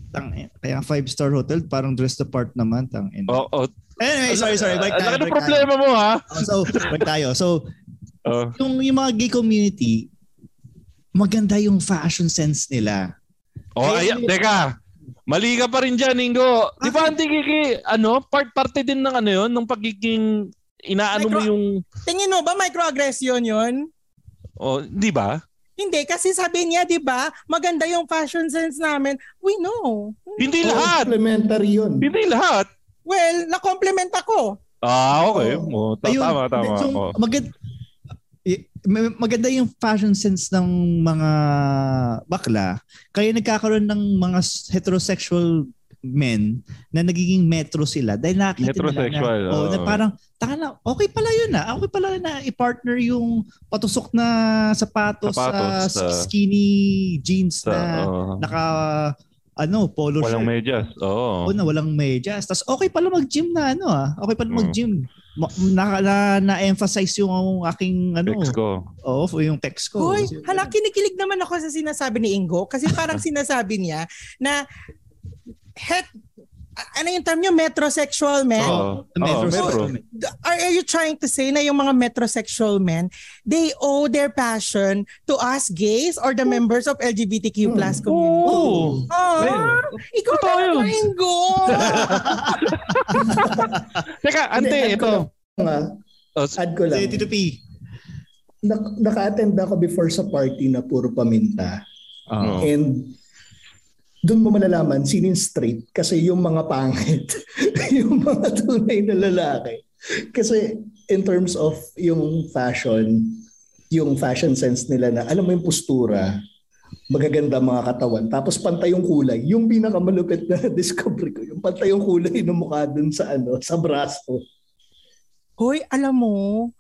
Tang, kaya five-star hotel, parang dress the part naman. Tang,
oh, oh.
Anyway, sorry, sorry. Balik tayo.
Ano problema mo, ha?
Oh, so, balik tayo. So,
uh.
yung, yung mga gay community, maganda yung fashion sense nila.
Oh, ay, ay, teka. Mali ka pa rin dyan, Ingo. Di ba, Auntie Kiki, ano, part, parte din ng ano yun, ng pagiging inaano Micro, mo yung...
Tingin mo ba microaggression yun?
Oh, di ba?
Hindi, kasi sabi niya, di ba, maganda yung fashion sense namin. We know.
Hindi oh, lahat.
Complementary yun.
Hindi lahat.
Well, na-compliment ako.
Ah, okay. Oh,
Ayun,
tama, tama.
So,
oh.
maganda, maganda yung fashion sense ng mga bakla. Kaya nagkakaroon ng mga heterosexual men na nagiging metro sila dahil nakita nila na, oh, na parang taka na, okay pala yun na okay pala na i-partner yung patusok na sapatos, sapatos sa uh, skinny jeans sa, na uh, naka ano polo
walang
shirt
medyas oo
oh. na walang medyas tas okay pala mag-gym na ano ah okay pala mag-gym na, na, na-emphasize yung aking ano
text ko
oo yung text ko.
Hoy, hala kinikilig naman ako sa sinasabi ni Ingo kasi parang sinasabi niya na het ano yung term nyo? Metrosexual men?
Oh, oh, metro.
Are, are you trying to say na yung mga metrosexual men, they owe their passion to us gays or the members of L G B T Q plus community?
Oh!
Oh, ikaw na Ingo!
Teka, ante, ito.
Add ko lang.
Tito P.
Naka-attend ako before sa party na puro paminta.
Oh.
And doon mo malalaman sino yung straight kasi yung mga pangit, yung mga tunay na lalaki. Kasi in terms of yung fashion, yung fashion sense nila na alam mo yung postura, magaganda mga katawan, tapos pantay yung kulay. Yung pinakamalupit na discovery ko, yung pantay yung kulay ng mukha dun sa ano, sa braso.
Hoy, alam mo,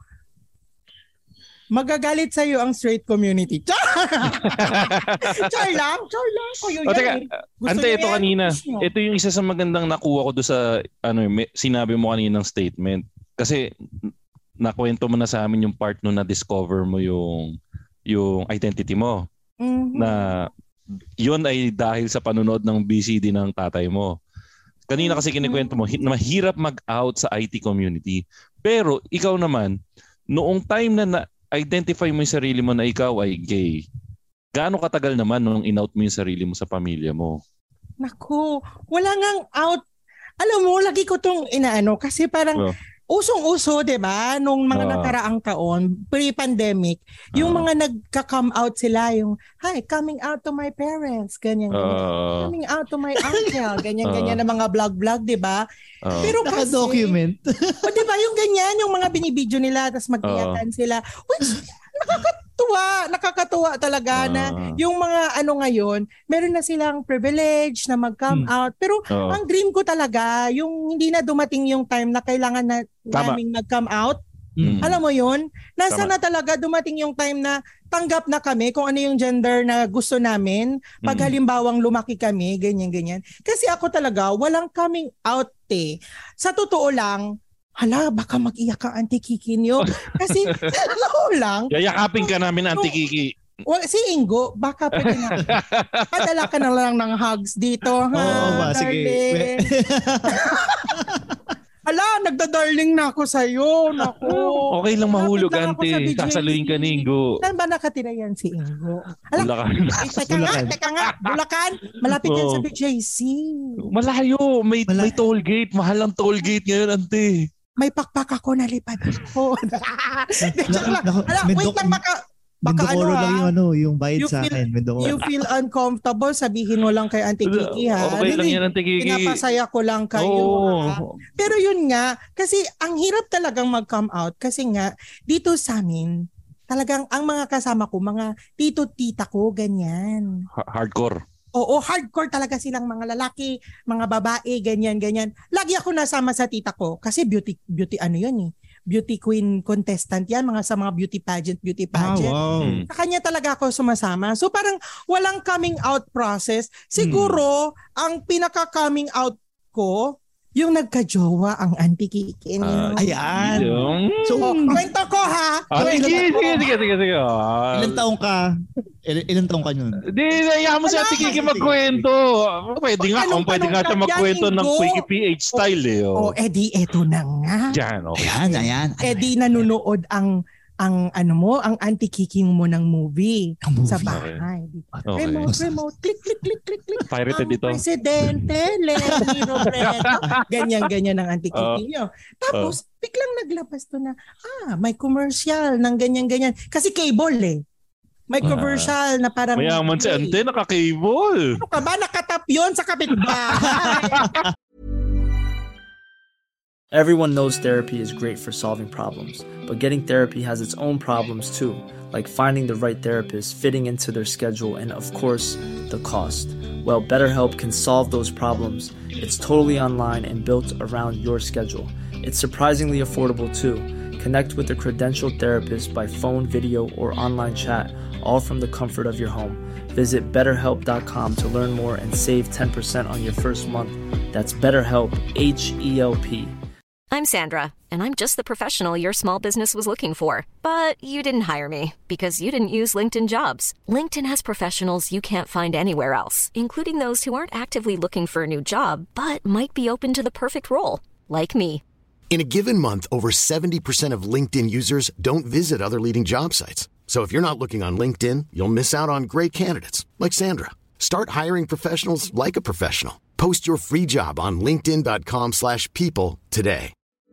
magagalit sa'yo ang straight community. Char! Char lang, char lang. Kuyo
o, teka, ante, ito kanina. Ito yung isa sa magandang nakuha ko doon sa ano, may, sinabi mo kaninang statement. Kasi nakwento mo na sa amin yung part no na-discover mo yung yung identity mo.
Mm-hmm.
Na yun ay dahil sa panonood ng B C D ng tatay mo. Kanina kasi kinikwento mo na mahirap mag-out sa I T community. Pero ikaw naman, noong time na, na identify mo yung sarili mo na ikaw ay gay, gaano katagal naman nung in-out mo yung sarili mo sa pamilya mo?
Naku, wala ngang out. Alam mo, lagi ko tong inaano kasi parang oh. usong-uso, 'di ba? Nung mga uh, nakaraang taon, pre-pandemic, yung uh, mga nagka-come out sila, yung, hi, coming out to my parents, ganyan, ganyan. Uh, coming out to my uncle, ganyan, uh, ganyan na mga vlog-vlog, 'di ba? Uh, Pero kasi,
document.
O 'di ba, yung ganyan, yung mga binibidyo nila, tapos mag-iyakan uh, sila, which, nakakatuwa, nakakatuwa talaga uh, na yung mga ano ngayon, meron na silang privilege na mag-come hmm. out. Pero uh, ang dream ko talaga, yung hindi na dumating yung time na kailangan na naming mag-come out. Hmm. Alam mo yun? Nasa Tama. na talaga dumating yung time na tanggap na kami kung ano yung gender na gusto namin. Pag halimbawang lumaki kami, ganyan-ganyan. Kasi ako talaga, walang coming out eh. Sa totoo lang, hala, baka mag-iyak ka, Auntie Kiki niyo. Kasi, ano lang.
Yayakapin ka namin, Auntie Kiki.
Well, si Ingo, baka pwede na. Padala ka na lang ng hugs dito, ha? Oo,
oh, ba, sige.
Hala, nagda-darling na ako sa'yo. Naku.
Okay lang mahulog, Auntie. Sasaluhin ka ni Ingo.
Saan ba nakatira yan si Ingo? Hala,
Bulacan.
Ay, teka nga, teka nga. Bulacan. Malapit yan sa B J C.
Malayo. May, Mala- may toll gate. Mahal ang toll gate ngayon, Auntie.
May pakpak ako, nalipad ako. Hala, wait lang, baka... Baka
Mindokoro
ano,
lang yung ano, yung bayad sa
feel,
akin. Mindokoro.
You feel uncomfortable, sabihin mo lang kay Auntie Kiki, ha?
Okay lang yan, Auntie Kiki.
Pinapasaya ko lang kayo.
Oh.
Pero yun nga, kasi ang hirap talagang mag-come out kasi nga, dito sa amin, talagang ang mga kasama ko, mga tito-tita ko, ganyan.
Hardcore.
Oo, hardcore talaga silang mga lalaki, mga babae, ganyan-ganyan. Lagi ako nasama sa tita ko kasi beauty, beauty ano yun eh. Beauty queen contestant yan, mga sa mga beauty pageant, beauty pageant.
Oh, wow.
Sa kanya talaga ako sumasama. So parang walang coming out process. Siguro, hmm. ang pinaka-coming out ko, yung nagka-jowa ang Auntie Kiki.
Ah,
Ayan.
Yung...
So, oh, kwento ko ha.
Ah, sige, sige, sige, sige, sige. Ah.
Ilang taong ka? Il- ilang taong ka nun?
Hindi, naiyahan mo si Ate Kiki magkwento. Pwede nga, kung pwede nga siya magkwento ng Quickie P H style eh.
Oh, edi eto na nga.
Diyan, okay.
Ayan, ayan.
Edi nanunood ang ang ano mo, ang Auntie Kiki mo ng movie,
Ang movie.
sa bahay.
Okay.
Remote, remote, click, click, click, click, click.
Pirated
Ang
dito.
Presidente, Lenny Robredo. Ganyan, ganyan ang Auntie Kiki nyo. Tapos, biglang naglabas to na, ah, may commercial ng ganyan-ganyan. Kasi cable eh. May commercial na parang...
Mayaman si Ante, naka-cable.
Ano ka ba? Nakatap yun sa kapitbahay.
Everyone knows therapy is great for solving problems, but getting therapy has its own problems too, like finding the right therapist, fitting into their schedule, and of course, the cost. Well, BetterHelp can solve those problems. It's totally online and built around your schedule. It's surprisingly affordable too. Connect with a credentialed therapist by phone, video, or online chat, all from the comfort of your home. Visit better help dot com to learn more and save ten percent on your first month. That's BetterHelp, H E L P.
I'm Sandra, and I'm just the professional your small business was looking for. But you didn't hire me because you didn't use LinkedIn Jobs. LinkedIn has professionals you can't find anywhere else, including those who aren't actively looking for a new job, but might be open to the perfect role, like me.
In a given month, over seventy percent of LinkedIn users don't visit other leading job sites. So if you're not looking on LinkedIn, you'll miss out on great candidates like Sandra. Start hiring professionals like a professional. Post your free job on linkedin dot com slash people today.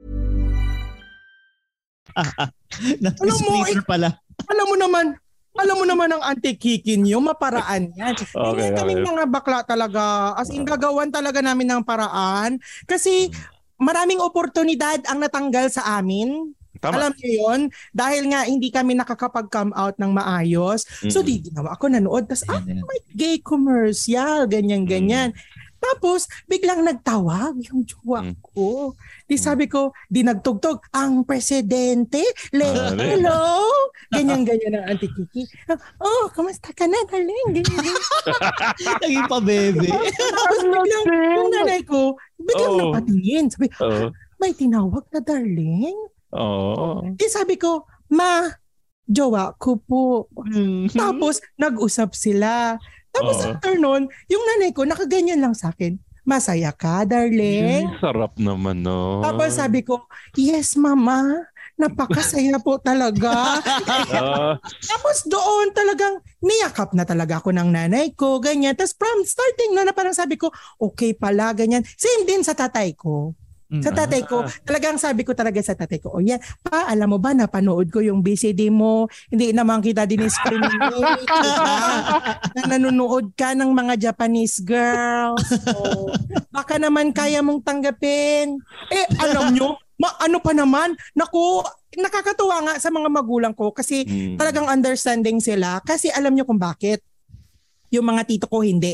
Alam mo, eh,
pala.
alam mo naman, alam mo naman ang Auntie Kiki niyo, maparaan yan.
Okay,
Hindi kaming
okay.
mga bakla talaga. As in, gagawan talaga namin ng paraan. Kasi maraming oportunidad ang natanggal sa amin.
Tama.
Alam niyo yun? Dahil nga hindi kami nakakapag-come out ng maayos. So
Mm-mm.
di ginawa ako nanood. Tapos, ah, may gay commercial. Ganyan-ganyan. Tapos, biglang nagtawag yung jowa
Mm.
ko. Di sabi ko, di nagtugtog, ang presidente, le,
Ah, le.
hello? Ganyan-ganyan ang Auntie Kiki. Oh, kamusta ka na, darling? Ganyan.
Naging pa, bebe.
Tapos biglang, yung nanay ko, biglang
Oh.
napatingin. Sabi,
Oo.
may tinawag na darling?
Oo.
Di sabi ko, ma, jowa ko po. Tapos, nag-usap sila. Tapos
Oo.
after nun, yung nanay ko, nakaganyan lang sa akin. Masaya ka, darling?
Ay, sarap naman, no?
Tapos sabi ko, yes, mama. Napakasaya po talaga.
Ah,
Tapos doon talagang niyakap na talaga ako ng nanay ko, ganyan. Tapos from starting na, na parang sabi ko, okay pala, ganyan. Same din sa tatay ko. Sa tatay ko, talagang sabi ko talaga sa tatay ko, o yan, pa, alam mo ba, napanood ko yung B C D mo, hindi naman kita din-discriminate, diba? Na nanonood ka ng mga Japanese girls. So, baka naman kaya mong tanggapin. Eh, alam nyo, ma- ano pa naman, naku, nakakatuwa nga sa mga magulang ko kasi
Mm.
talagang understanding sila kasi alam nyo kung bakit. Yung mga tito ko hindi.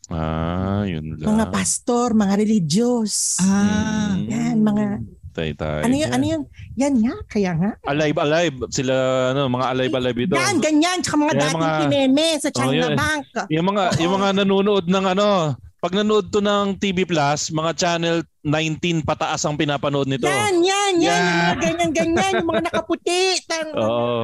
ah, yun lang.
Mga pastor, mga religious.
Ah.
Mm.
Yan, mga
Tay-tay.
ano yun, ano yun? Yan nga, kaya nga.
Alive, alive. Sila, ano, mga alive, alive ito.
Yan, ganyan. Tsaka mga
Yan,
dating
mga-
kineme sa China
Oh, yan.
Bank.
Yung mga, yung mga nanonood ng ano, pag nanood to ng T V Plus, mga channel nineteen pataas ang pinapanood nito.
Yan, yan, yan.
Yan.
Yung mga ganyan-ganyan. Yung mga nakaputi. Tan-
Oo.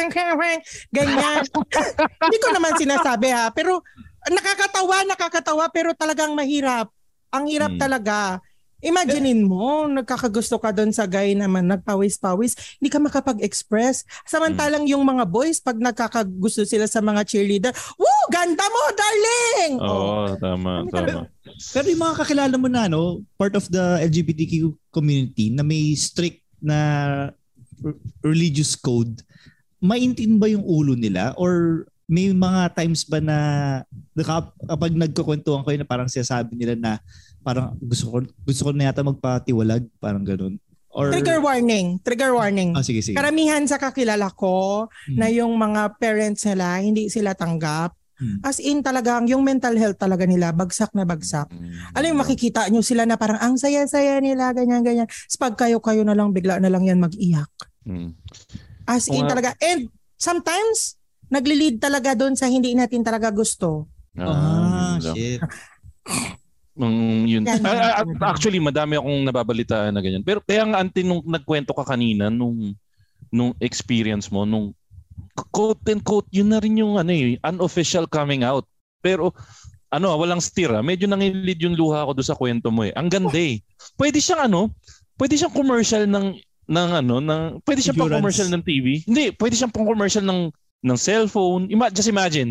Ganyan. Hindi ko naman sinasabi ha. Pero nakakatawa, nakakatawa. Pero talagang mahirap. Ang hirap
Hmm.
talaga. Imaginein mo, nagkakagusto ka doon sa guy naman, nagpawis-pawis, hindi ka makapag-express. Samantalang yung mga boys, pag nagkakagusto sila sa mga cheerleader, woo, ganda mo, darling!
Oo, tama, tama.
Pero yung mga kakilala mo na, no, part of the L G B T Q community na may strict na r- religious code, maintin ba yung ulo nila? Or may mga times ba na naka- kapag nagkukwentuhan kayo na parang sinasabi nila na parang gusto ko gusto ko na yata magpatiwalag, parang ganun? Or
Trigger warning, trigger warning.
Ah, sige, sige.
Karamihan sa kakilala ko
Hmm.
na yung mga parents nila, hindi sila tanggap.
Hmm.
As in talagang yung mental health talaga nila, bagsak na bagsak. Alam mo, makikita nyo sila na parang ang saya-saya nila, ganyan-ganyan. Tapos pag kayo-kayo na lang, bigla na lang yan mag-iyak.
Mm.
As in
Kung-
talaga. And sometimes, nagli-lead talaga doon sa hindi natin talaga gusto.
Ah,
yun lang.
shit.
Mm, yun. Uh, actually, madami akong nababalitaan na ganyan. Pero kaya nga anti nung nagkwento ka kanina nung nung experience mo nung quote and quote, yun na rin yung ano eh, unofficial coming out. Pero ano, walang steer ah. Medyo nangilid yung luha ko doon sa kwento mo eh. Ang ganda eh. Pwede siyang ano, pwede siyang commercial ng ng ano, ng pwede siyang pang commercial ng T V. Hindi, pwede siyang pang commercial ng ng cellphone. Ima- just imagine,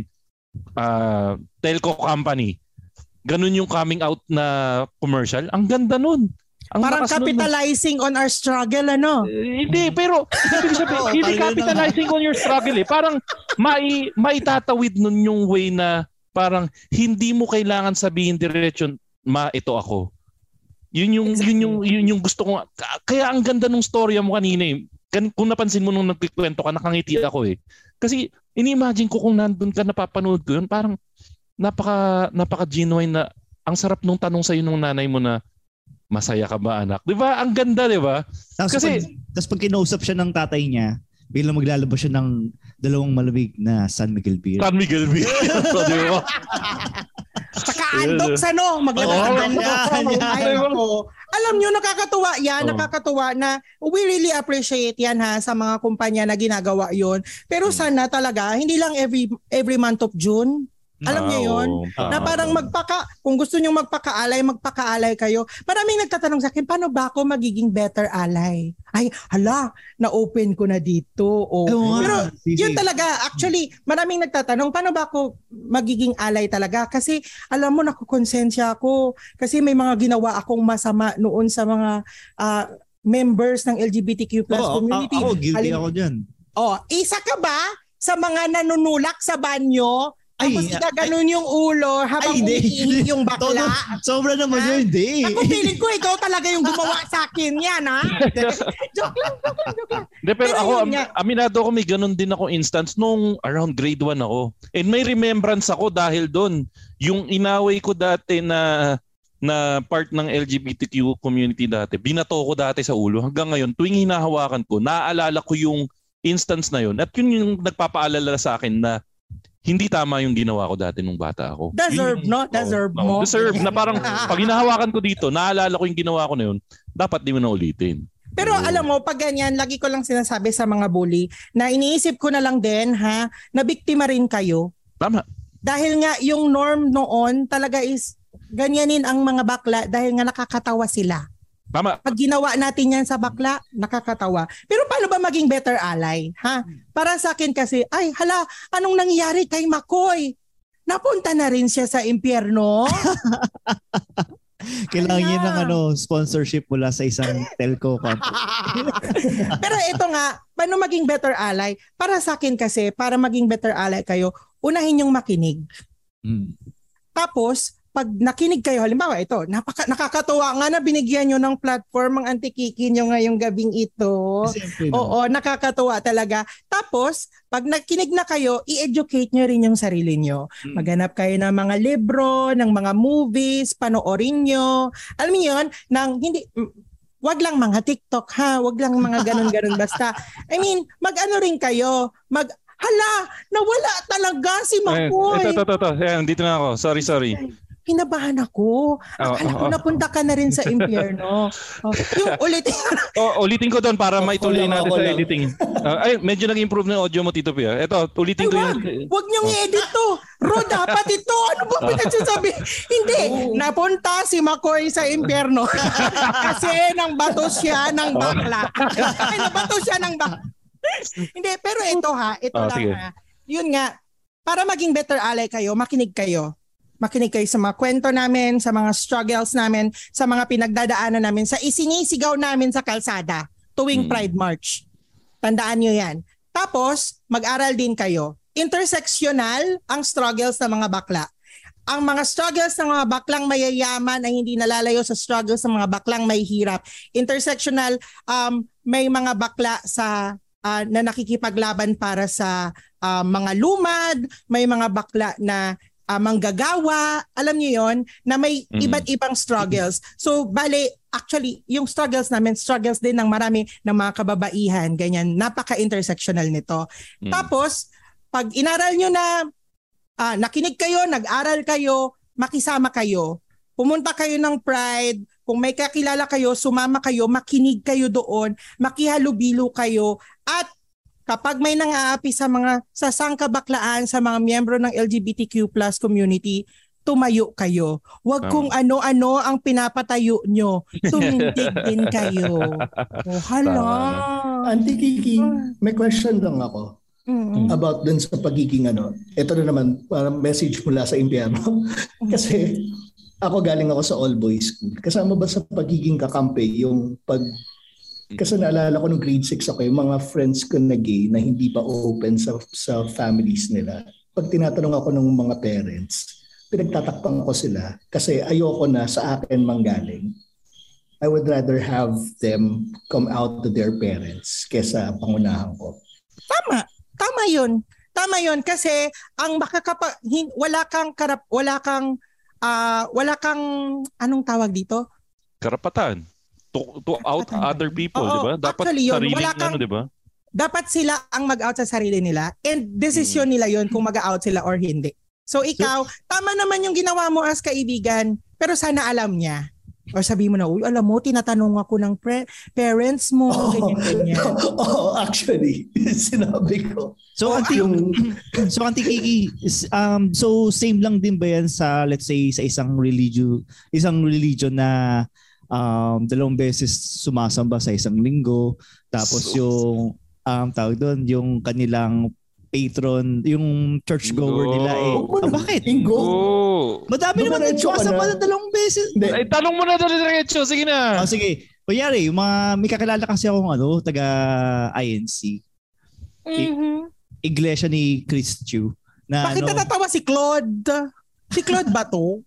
uh, telco company. Ganun yung coming out na commercial. Ang ganda nun. Ang
parang capitalizing nun, on our struggle, ano?
Uh, hindi, pero hindi, sabihin, hindi capitalizing on your struggle eh. Parang mai, maitatawid nun yung way na parang hindi mo kailangan sabihin diretso, ma, ito ako. Yun yung, exactly. yun yung, yun yung gusto ko. Kaya ang ganda ng storya mo kanina eh. Kung napansin mo nung nagkikwento ka, nakangiti ako eh. Kasi ini-imagine ko kung nandun ka, napapanood ko yun, parang napaka napaka genuine na ang sarap nung tanong sa iyo nung nanay mo na masaya ka ba anak? 'Di ba? Ang ganda, 'di ba?
Kasi pag, tapos pag kinausap siya ng tatay niya, biglang maglalabas siya ng dalawang malamig na San Miguel beer.
San Miguel beer. So, 'di ba?
Saka andok sa no, maglabas ng andok. Alam niyo, nakakatuwa 'yan, oh. nakakatuwa na we really appreciate 'yan ha sa mga kumpanya na ginagawa 'yon. Pero sana talaga hindi lang every every month of June. Alam niyo yun? Oh, na parang magpaka, kung gusto niyo magpakaalay, magpakaalay kayo. Maraming nagtatanong sa akin, paano ba ako magiging better ally? Ay, hala, na-open ko na dito. Oh. Oh, pero yun talaga, actually, maraming nagtatanong, paano ba ako magiging ally talaga? Kasi alam mo, nakukonsensya ako. Kasi may mga ginawa akong masama noon sa mga uh, members ng L G B T Q plus oh, community.
Ako, guilty Halim- ako dyan.
Oh, isa ka ba sa mga nanunulak sa banyo? Ay, tapos igaganon yung ulo habang umiihi yung bakla.
Sobra naman yun, hindi.
Ako feeling ko ikaw talaga yung gumawa sa akin yan, ha? Joke lang, joke lang, joke lang.
De, pero, pero ako, am, aminado ako, may ganun din ako instance nung around grade one ako. And may remembrance ako dahil doon. Yung inaway ko dati na na part ng L G B T Q community dati, binato ko dati sa ulo. Hanggang ngayon, tuwing hinahawakan ko, naaalala ko yung instance na yun. At yun yung nagpapaalala sa akin na hindi tama yung ginawa ko dati nung bata ako.
Deserve, yung, no? Deserve oh, mo.
No, deserve. Na parang pag hinahawakan ko dito, naalala ko yung ginawa ko na yun, dapat di mo na ulitin.
Pero oh. alam mo, pag ganyan, lagi ko lang sinasabi sa mga bully, na iniisip ko na lang din, ha, na biktima rin kayo.
Tama.
Dahil nga yung norm noon talaga is ganyanin ang mga bakla dahil nga nakakatawa sila.
Tama.
Pag ginawa natin yan sa bakla, nakakatawa. Pero paano ba maging better ally? Ha? Para sa akin kasi, ay hala, anong nangyari kay McCoy? Napunta na rin siya sa impyerno?
Kailangan niya ng ano, sponsorship mula sa isang telco company.
Pero ito nga, paano maging better ally? Para sa akin kasi, para maging better ally kayo, unahin yung makinig. Mm. Tapos, pag nakinig kayo, halimbawa ito, napaka, nakakatuwa nga na binigyan nyo ng platform ang Antikiki nyo ngayong gabing ito. Siyempre, no? Oo, nakakatuwa talaga. Tapos, pag nakinig na kayo, i-educate nyo rin yung sarili nyo. Hmm. Maghanap kayo ng mga libro, ng mga movies, panoorin nyo. Alam mo yun, ng hindi... Wag lang mga TikTok ha, wag lang mga ganun-ganun basta. I mean, mag-ano rin kayo, mag hala, nawala talaga si McCoy.
Eh, ito, ito, ito. Ayan, dito na ako. Sorry, sorry.
Hinabahan ako. Akala oh, oh, ko napunta ka na rin sa impyerno. Oh, yung ulitin
oh, ulitin ko doon para maituloy natin sa editing. Uh, ay, medyo nag-improve na yung audio mo, Tito Pia. Ito, ulitin ay, ko
wag, yung... Huwag niyong i-edit to. Ro, dapat ito. Ano ba pinagsasabi? Hindi. Napunta si McCoy sa impyerno. Kasi nang bato siya ng bakla. Ay, nabato siya ng bakla. Hindi, pero ito ha. Ito oh, lang sige. Ha. Yun nga. Para maging better ally kayo, makinig kayo. Makinig kayo sa mga kwento namin, sa mga struggles namin, sa mga pinagdadaanan namin, sa isinisigaw namin sa kalsada tuwing hmm. Pride March. Tandaan nyo yan. Tapos, mag-aral din kayo. Intersectional ang struggles ng mga bakla. Ang mga struggles ng mga baklang mayayaman ay hindi nalalayo sa struggles ng mga baklang may hirap. Intersectional, um, may mga bakla sa uh, na nakikipaglaban para sa uh, mga lumad, may mga bakla na Uh, manggagawa, alam niyo yon na may mm. iba't ibang struggles. So, bale, actually, yung struggles namin, struggles din ng marami ng mga kababaihan, ganyan, napaka-intersectional nito. Mm. Tapos, pag inaral nyo na, uh, nakinig kayo, nag-aral kayo, makisama kayo, pumunta kayo ng Pride, kung may kakilala kayo, sumama kayo, makinig kayo doon, makihalubilo kayo, at kapag may nang-aapi sa mga sa sangkabaklaan sa mga miyembro ng L G B T Q plus community, tumayo kayo. Huwag um. kung ano-ano ang pinapatayo nyo. Tumindig din kayo. Oh, hala.
Auntie Kiki, may question lang ako. Mm-hmm. About dun sa pagiging ano. Ito na naman, parang message mula sa impyerno. Kasi ako galing ako sa all boys school. Kasama ba sa pagiging kakampi yung pag... Kasi naalala ko nung grade six ako, yung mga friends ko na gay na hindi pa open sa sa families nila. Pag tinatanong ako ng mga parents, pinagtatakpan ko sila kasi ayoko na sa akin manggaling. I would rather have them come out to their parents kesa pangunahan ko.
Tama. Tama yun. Tama yun kasi ang makakapa... Wala kang karap... Wala kang... Uh, wala kang... Anong tawag dito?
Karapatan. To, to out Karapatan. Other people, di ba? Dapat
actually, yun,
sariling
kang,
ano, di ba?
Dapat sila ang mag-out sa sarili nila and desisyon hmm. nila yun kung mag-out sila or hindi. So ikaw, tama naman yung ginawa mo as kaibigan, pero sana alam niya. O sabi mo na, uy, alam mo, tinatanong ako ng pre- parents mo.
Oh,
ganyan, ganyan.
oh, actually, sinabi ko.
So, oh, Auntie, yung... so, Auntie Kiki, um, so same lang din ba yan sa, let's say, sa isang religion, isang religion na um, dalawang beses sumasamba sa isang linggo, tapos so, yung, um, tawag doon, yung kanilang patron, yung churchgoer nila eh.
Oh,
ah, bakit?
Ingo.
Madami naman yung sumasama na dalawang beses.
Ay, tanong mo na diretso. Sige na.
Oh, sige. Kunyari, yung mga, may kakilala kasi akong ano, taga I N C.
Mm-hmm.
Iglesia ni Chris Chu. Na,
bakit
ano,
natatawa si Claude? Si Claude ba to?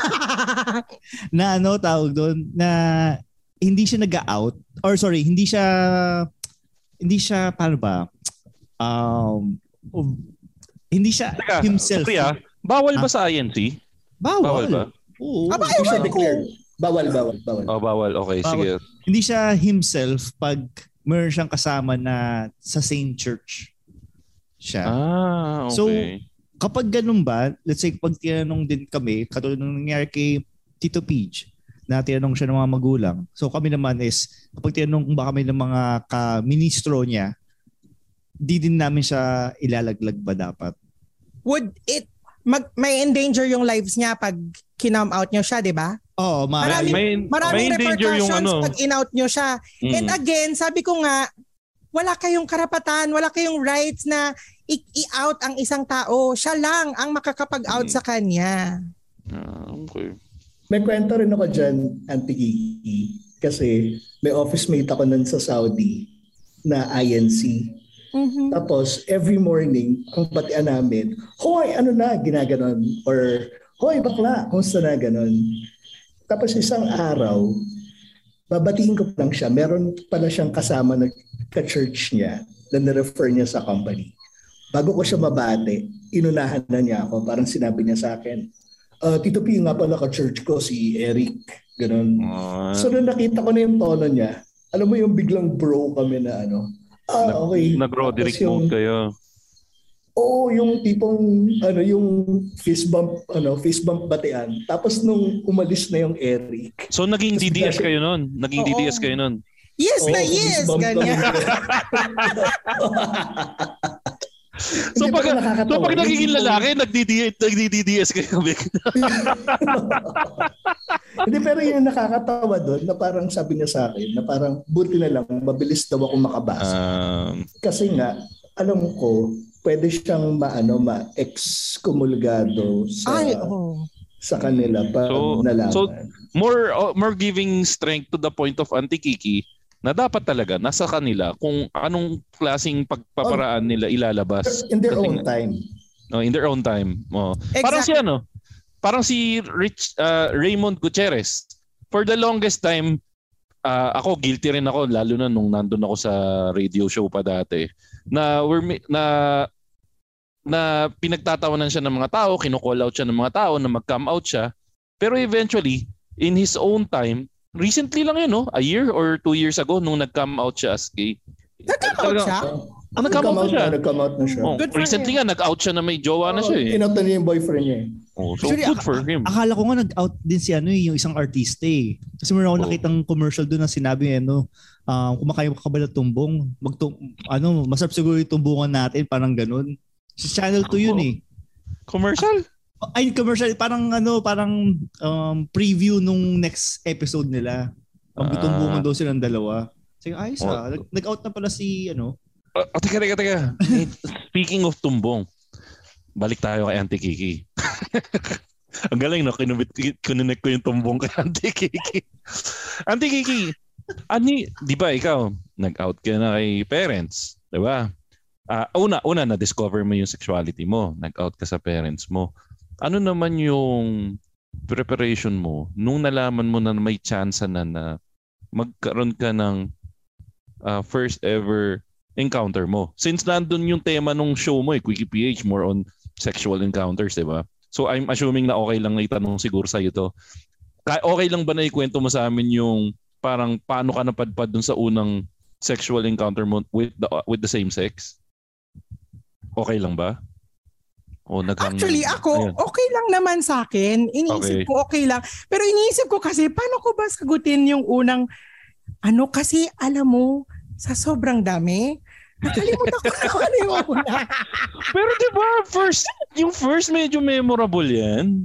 na ano, tawag doon, na hindi siya nag-out, or sorry, hindi siya, hindi siya, paano ba, um, Um, hindi siya Teka, himself.
Kuya, bawal ba ah? sa I N C?
Bawal.
Bawal ba?
Oo.
Ah, bawal siya declared. Bawal, bawal, bawal.
Oh, bawal. Okay, bawal. Sige.
Hindi siya himself pag meron siyang kasama na sa same church siya.
Ah, okay.
So, kapag ganun ba, let's say pag tinanong din kami, katulad ng nangyari kay Tito Peach, na tinanong siya ng mga magulang. So kami naman is, kapag tinanong kung baka may ng mga ka-ministro niya, di din namin siya ilalaglag ba dapat?
Would it mag may endanger yung lives niya pag kinam out niyo siya, di ba?
Oo, ma-
maraming,
may,
maraming
may endanger yung ano.
pag in-out niyo siya. Mm. And again, sabi ko nga, wala kayong karapatan, wala kayong rights na i- i-out ang isang tao. Siya lang ang makakapag-out mm. sa kanya.
Ah, okay.
May kwento rin ako dyan, Auntie Kiki, kasi may office mate ako nun sa Saudi na I N C. Mm-hmm. Tapos, every morning, ang batian namin, hoy, ano na, ginaganon. Or, hoy, bakla, kumusta na, ganon. Tapos, isang araw, babatiin ko lang siya. Meron pala siyang kasama na ka-church niya na na-refer niya sa company. Bago ko siya mabate, inunahan na niya ako. Parang sinabi niya sa akin, uh, Tito P, nga pala ka-church ko, si Eric. Ganon. Uh... So, nung nakita ko na yung tono niya, alam mo yung biglang bro kami na ano, ah, okay.
Nag-Roderick mode kayo.
Oo, yung tipong ano yung fist bump, ano, fist bump batean. Tapos nung umalis na yung Eric.
So naging D D S kayo noon? Naging D D S kayo noon?
Yes na yes, ganyan.
So pag so pag nagiging lalaki, nag-D D S kayo.
Hindi, pero yung nakakatawa doon na parang sabi niya sa akin na parang buti na lang mabilis daw ako makabasa. Um, Kasi nga, alam ko, pwede siyang maano ma-excomulgado sa Ay, oh. sa kanila pa
so, nalaman. So more uh, more giving strength to the point of Auntie Kiki na dapat talaga nasa kanila kung anong klaseng pagpaparaan oh, nila ilalabas
in their
Kasi,
own time.
No, in their own time. Oh.
Exactly.
Parang si ano? Parang si Rich uh, Raymond Gutierrez. For the longest time, uh, ako guilty rin ako lalo na nung nandun ako sa radio show pa dati. Na we're na na pinagtatawanan siya ng mga tao, kino-call out siya ng mga tao na mag-come out siya. Pero eventually, in his own time, recently lang yun, no? A year or two years ago nung nag-come out siya as gay.
Nag-come out siya?
Ah, nag-come out na siya. Nag-come out na siya.
Oh, recently nga, nag-out siya na may jowa oh, na siya eh.
Inoutan niya yung boyfriend niya eh.
Oh, so
Actually,
good
ak-
for him.
Akala ko nga nag-out din si ano yung isang artista eh. Kasi meron ako oh. nakitang commercial doon na sinabi ano, uh, kumakain ka ba ng tumbong, magtum ano, masarap siguro yung tumbungan natin, parang ganun. Sa Channel two yun eh.
Commercial?
Ay, commercial. Parang ano, parang um, preview nung next episode nila. Magtutumbungan ah. daw silang dalawa. Sige, ayos ah. Oh. Nag-out na pala si ano.
Uh, oh, teka, teka, teka. Speaking of tumbong, balik tayo kay Auntie Kiki. Ang galing, no? Kinumit, kinunik ko yung tumbong kay Auntie Kiki. Auntie Kiki, ani, di ba ikaw, nag-out ka na kay parents, di ba? Uh, una, una, na-discover mo yung sexuality mo. Nag-out ka sa parents mo. Ano naman yung preparation mo nung nalaman mo na may chance na na magkaroon ka ng uh, first ever encounter mo? Since nandun yung tema nung show mo, eh, Quickie P H, more on sexual encounters, di ba? So I'm assuming na okay lang na itanong siguro sa'yo to. Okay lang ba na ikwento mo sa amin yung parang paano ka napadpad dun sa unang sexual encounter mo with the, with the same sex? Okay lang ba? O naghang...
Actually, ako, ayan. Okay lang naman sa akin. Iniisip okay. ko, okay lang. Pero iniisip ko kasi, paano ko ba sagutin yung unang, ano, kasi alam mo, sa sobrang dami, nakalimutan ko na ano yung una.
Pero diba, first, yung first medyo memorable yan.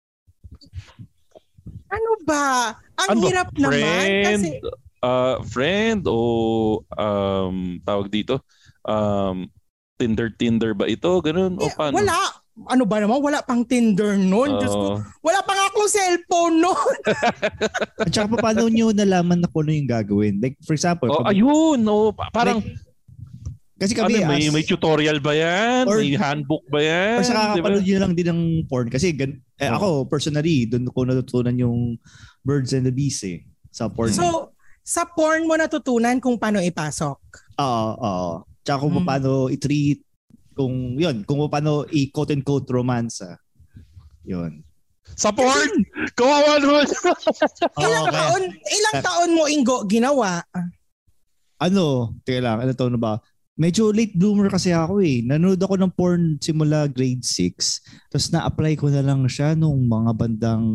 Ano ba? Ang
ano
hirap
ba? Friend,
naman. Kasi...
Uh, friend o um, tawag dito, um, Tinder, Tinder ba ito? Ganun?
Eh,
o paano?
Wala. Ano ba naman? Wala pang Tinder noon. Uh, Diyos ko. Wala pang akong cellphone noon.
At saka pa, paano nyo nalaman na kung ano yung gagawin? Like, for example.
Oh,
pag,
ayun. Oh, parang...
Like, kasi kami
ano, may,
as,
may tutorial ba yan? Or, may handbook ba yan?
Or sa kakapanood diba? Nyo lang din ng porn. Kasi gan, eh, oh. ako, personally, doon ko natutunan yung Birds and the Bees eh. Sa porn.
So, sa porn mo natutunan kung paano ipasok?
Oo, oo. Tsaka kung hmm. paano i-treat, kung yun, kung paano i-quote-and-quote romance. Yun.
Sa porn? Kawawa naman.
Ilang
okay.
taon, ilang taon mo, Ingo, ginawa?
Ano? Teka lang, ano taon na ba? Medyo late bloomer kasi ako eh. Nanood ako ng porn simula grade six. Tapos na-apply ko na lang siya nung mga bandang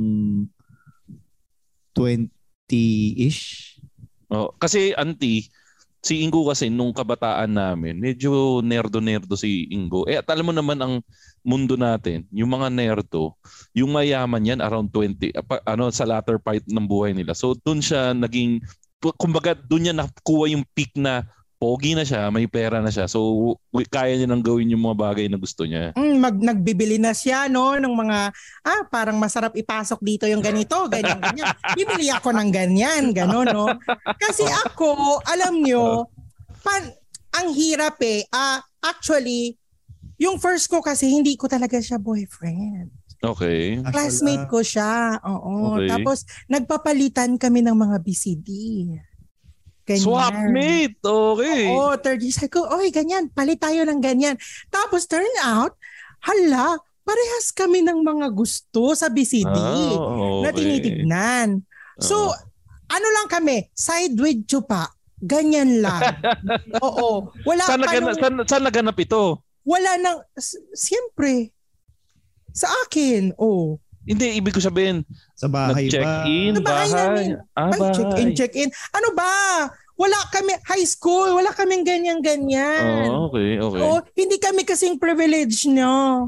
twenty-ish.
Oh, kasi auntie, si Ingo kasi nung kabataan namin, medyo nerdo-nerdo si Ingo. Eh, at alam mo naman ang mundo natin, yung mga nerdo, yung mayaman yan around twenty, ano, sa latter part ng buhay nila. So, dun siya naging, kumbaga, dun niya nakuha yung peak na pogi na siya, may pera na siya. So, kaya niya nang gawin yung mga bagay na gusto niya.
Mm, mag, nagbibili na siya, no, ng mga, ah, parang masarap ipasok dito yung ganito, ganyan, ganyan. Bibili ako ng ganyan, gano'n, no. Kasi ako, alam nyo, pan, ang hirap eh. Ah, actually, yung first ko kasi, hindi ko talaga siya boyfriend.
Okay.
Classmate ko siya. Oo.
Okay.
Tapos, nagpapalitan kami ng mga B C D. Ganyan.
Swapmate, okay.
Oo, third year. Sabi ko, oy, ganyan, palit tayo ng ganyan. Tapos turn out, hala, parehas kami ng mga gusto sa B C D oh, okay. na tinitignan. So, uh. ano lang kami, side with chupa, ganyan lang. Oo. Wala
saan,
pa
nagana,
nung,
saan, saan naganap ito?
Wala nang, siyempre, sa akin, oh.
Hindi, ibig ko sabihin,
sa bahay ba?
Check-in,
sa bahay.
bahay.
Ah,
bahay.
Check-in, check-in. Ano ba? Wala kami, high school, wala kaming ganyan-ganyan.
Oh, okay, okay.
Oh, hindi kami kasing privilege nyo.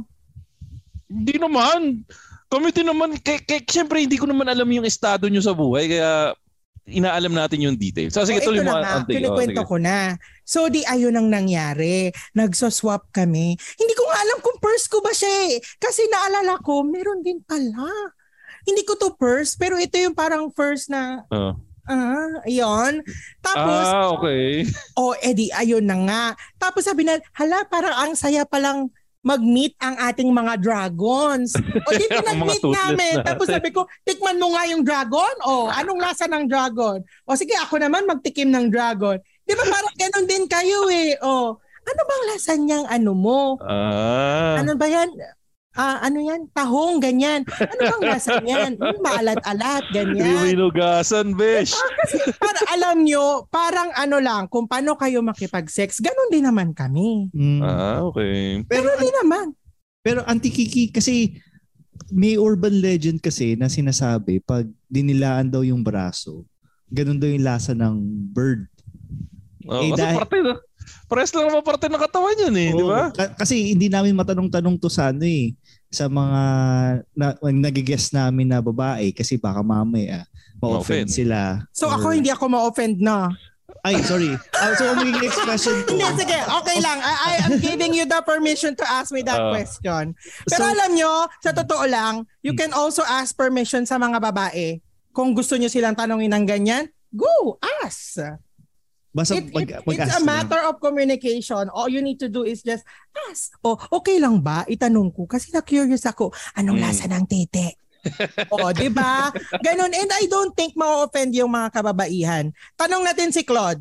Hindi naman. Kami din naman, kaya, kaya, siyempre hindi ko naman alam yung estado nyo sa buhay, kaya inaalam natin yung details. So, sige,
oh,
tuloy
mo.
Ito na nga,
kinikwento ko na. So, di ayun ang nangyari. Nagsoswap kami. Hindi ko nga alam kung purse ko ba siya eh. Kasi naalala ko, meron din pala. Hindi ko to purse, pero ito yung parang first na... Uh. Ah, ayun. Tapos,
ah, okay.
Oh, edi, ayun na nga. Tapos sabi na, hala, parang ang saya palang mag-meet ang ating mga dragons. O di pinag-meet namin. Na. Tapos sabi ko, tikman mo nga yung dragon? O, anong lasa ng dragon? O sige, ako naman magtikim ng dragon. Di ba parang ganun din kayo eh. O, ano bang lasa niyang ano mo?
Ah.
Ano ba yan? Ah, ano yan? Tahong, ganyan. Ano bang lasa niyan? Hmm, maalat-alat, ganyan.
Rinugasan, besh.
Ah, kasi para alam nyo, parang ano lang, kung paano kayo makipag-sex, ganun din naman kami.
Mm.
Ah, okay.
Pero, ganun din naman.
Pero Auntie Kiki, kasi may urban legend kasi na sinasabi pag dinilaan daw yung braso, ganun daw yung lasa ng bird.
Oh,
eh,
kasi
dahil,
parte na, pares lang naman parte ng katawan yun eh, oh, di ba?
K- kasi hindi namin matanong-tanong to sa ano eh, sa mga na, nag-guess namin na babae kasi baka mamaya ma-offend sila.
So
or...
ako hindi ako ma-offend na.
Ay, sorry. Uh, so, ang magiging expression ko.
Hindi, sige. Okay lang. I, I am giving you the permission to ask me that uh, question. Pero so, alam nyo, sa totoo lang, you can also ask permission sa mga babae. Kung gusto nyo silang tanongin ng ganyan, go, ask.
Basta
it,
mag,
it,
mag
it's a matter of communication. All you need to do is just ask. O, okay lang ba? Itanong ko. Kasi na-curious ako. Anong hmm. lasa ng tete? O, di ba? Ganun. And I don't think ma-offend yung mga kababaihan. Tanong natin si Claude.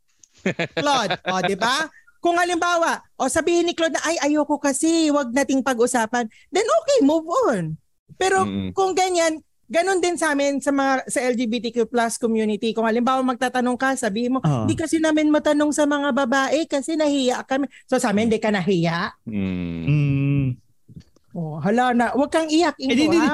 Claude, o, di ba? Kung halimbawa, o sabihin ni Claude na, ay, ayoko kasi, wag nating pag-usapan. Then okay, move on. Pero mm. kung ganyan, ganun din sa amin sa mga sa L G B T Q plus community. Kung halimbawa magtatanong ka, sabihin mo, hindi uh. kasi namin matanong sa mga babae kasi nahiya kami. So sa amin, hindi ka nahiya.
Mm. Mm.
Oh, hala na. Huwag kang iyak, Ingo, ha?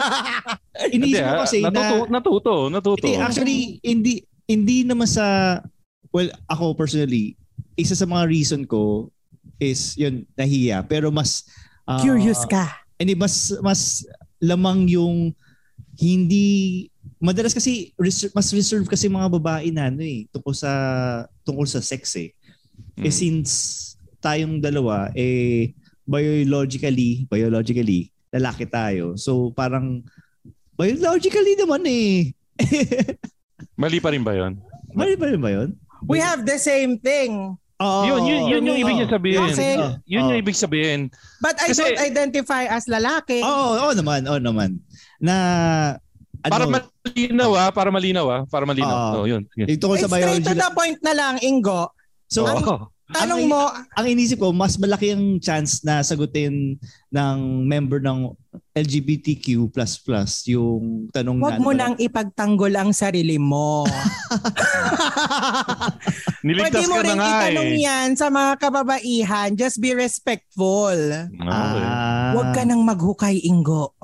Inisip ko kasi
natuto,
na...
Natuto, natuto.
Hindi, actually, hindi, hindi naman sa... Well, ako personally, isa sa mga reason ko is yun, nahiya. Pero mas... Uh,
Curious ka.
Hindi, mas, mas lamang yung hindi... Madalas kasi, reserve, mas reserve kasi mga babae na ano eh, tungkol sa, tungkol sa sex eh. Mm. Eh since tayong dalawa, eh... biologically, biologically, lalaki tayo. So parang biologically naman eh.
Mali pa rin ba yun?
Mali pa rin ba yun?
We have the same thing.
Oh, yun, yun, yun yung ibig niya sabihin.
Okay.
Oh, yun yung ibig sabihin.
But I Kasi, don't identify as lalaki.
Oo, oh, oo oh, naman, oo oh, naman. Na ano,
para malinaw ah, para malinaw ah, para malinaw. Oh, oh yun. yun.
Sa
straight to the point na lang, Ingo.
So,
ang,
oh.
Tanong
ang,
mo,
ang inisip ko, mas malaki ang chance na sagutin ng member ng L G B T Q plus plus yung tanong na...
Huwag mo nang ipagtanggol ang sarili mo.
Niligtas
Pwede mo
ka
rin
na nga
itanong
eh.
yan sa mga kababaihan. Just be respectful.
Ah.
Huwag ka nang maghukay, Ingo.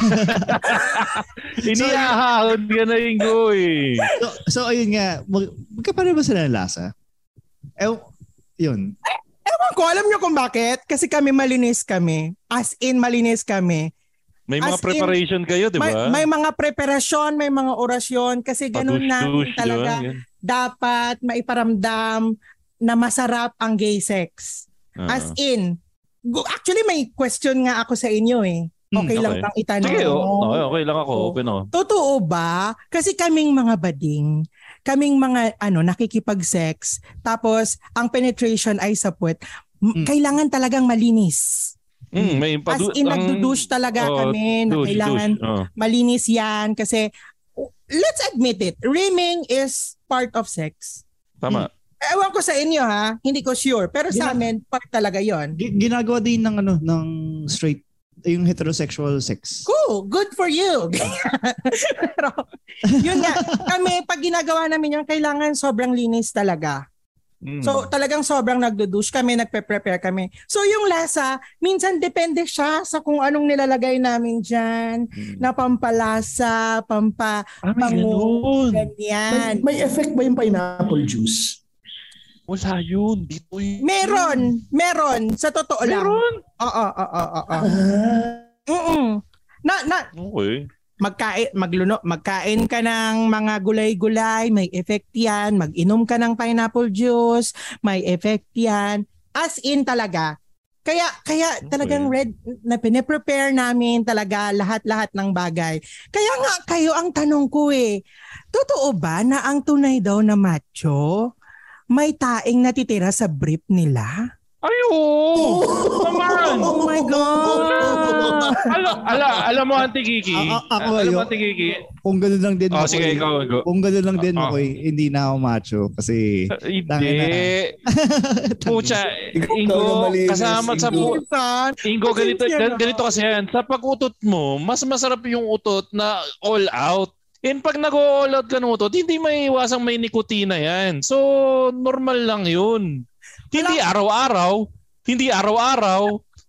Inihahahod ka na, Ingo eh.
So, so ayun nga, mag, magkapare ba sila ng lasa? Eh, yun.
Eh, ewan ko, alam nyo kung bakit? Kasi kami malinis kami. As in, malinis kami.
May mga
As
preparation in, kayo, di ba?
May, may mga preparasyon, may mga orasyon. Kasi ganun na talaga. Yun, dapat maiparamdam na masarap ang gay sex. Uh-huh. As in, actually may question nga ako sa inyo eh. Okay, okay. lang bang itanong?
Sige, okay, okay lang ako. Open ako.
Totoo ba? Kasi kaming mga bading, kaming mga ano nakikipag-sex, tapos ang penetration ay sa puwet, mm. kailangan talagang malinis.
Mm, may padu-
As in,
ang,
nagdudush talaga
oh,
kami, na
douche,
kailangan
douche. Oh.
malinis yan kasi let's admit it, rimming is part of sex.
Tama.
Hmm. Ewan ko sa inyo ha, hindi ko sure, pero Gina- sa amin part talaga yon.
G- ginagawa din ng ano ng straight yung heterosexual sex.
Cool, good for you. Pero yun nga, kami pag ginagawa namin yun, kailangan sobrang linis talaga. Mm. So talagang sobrang nagdudush kami, nagpe-prepare kami. So yung lasa, minsan depende siya sa kung anong nilalagay namin dyan, mm. na pampalasa, pampa,
ah,
pango, ganyan.
May, may effect ba yung pineapple juice?
Wala yun. Dito yun.
Meron. Meron. Sa totoo lang.
Meron?
Oo, oo, oo, oo. Mm-mm. Na, na,
okay.
Magkain, magluno, magkain ka ng mga gulay-gulay, may effect yan. Mag-inom ka ng pineapple juice, may effect yan. As in talaga. Kaya, kaya okay. talagang red, na piniprepare namin talaga lahat-lahat ng bagay. Kaya nga kayo ang tanong ko eh, totoo ba na ang tunay daw na macho may taing natitira sa brief nila?
Ay, oo! Naman!
Oh my God!
Alam, ala, alam mo, Auntie Kiki?
A- ako,
alam mo,
yo,
Auntie Kiki?
Kung gano'n lang din
oh,
ako.
Sige, ikaw, ikaw.
Kung gano'n lang din
uh,
ako, uh, hindi na ako macho. Kasi...
Uh, hindi. Pucha, Ingo, kasama sa... Ingo, ganito, ganito kasi yan. Sa pag-utot mo, mas masarap yung utot na all out. And pag nag-all out ka ng utot, hindi may iwasang may nikotina yan. So, normal lang yun. Hindi araw-araw, hindi araw-araw,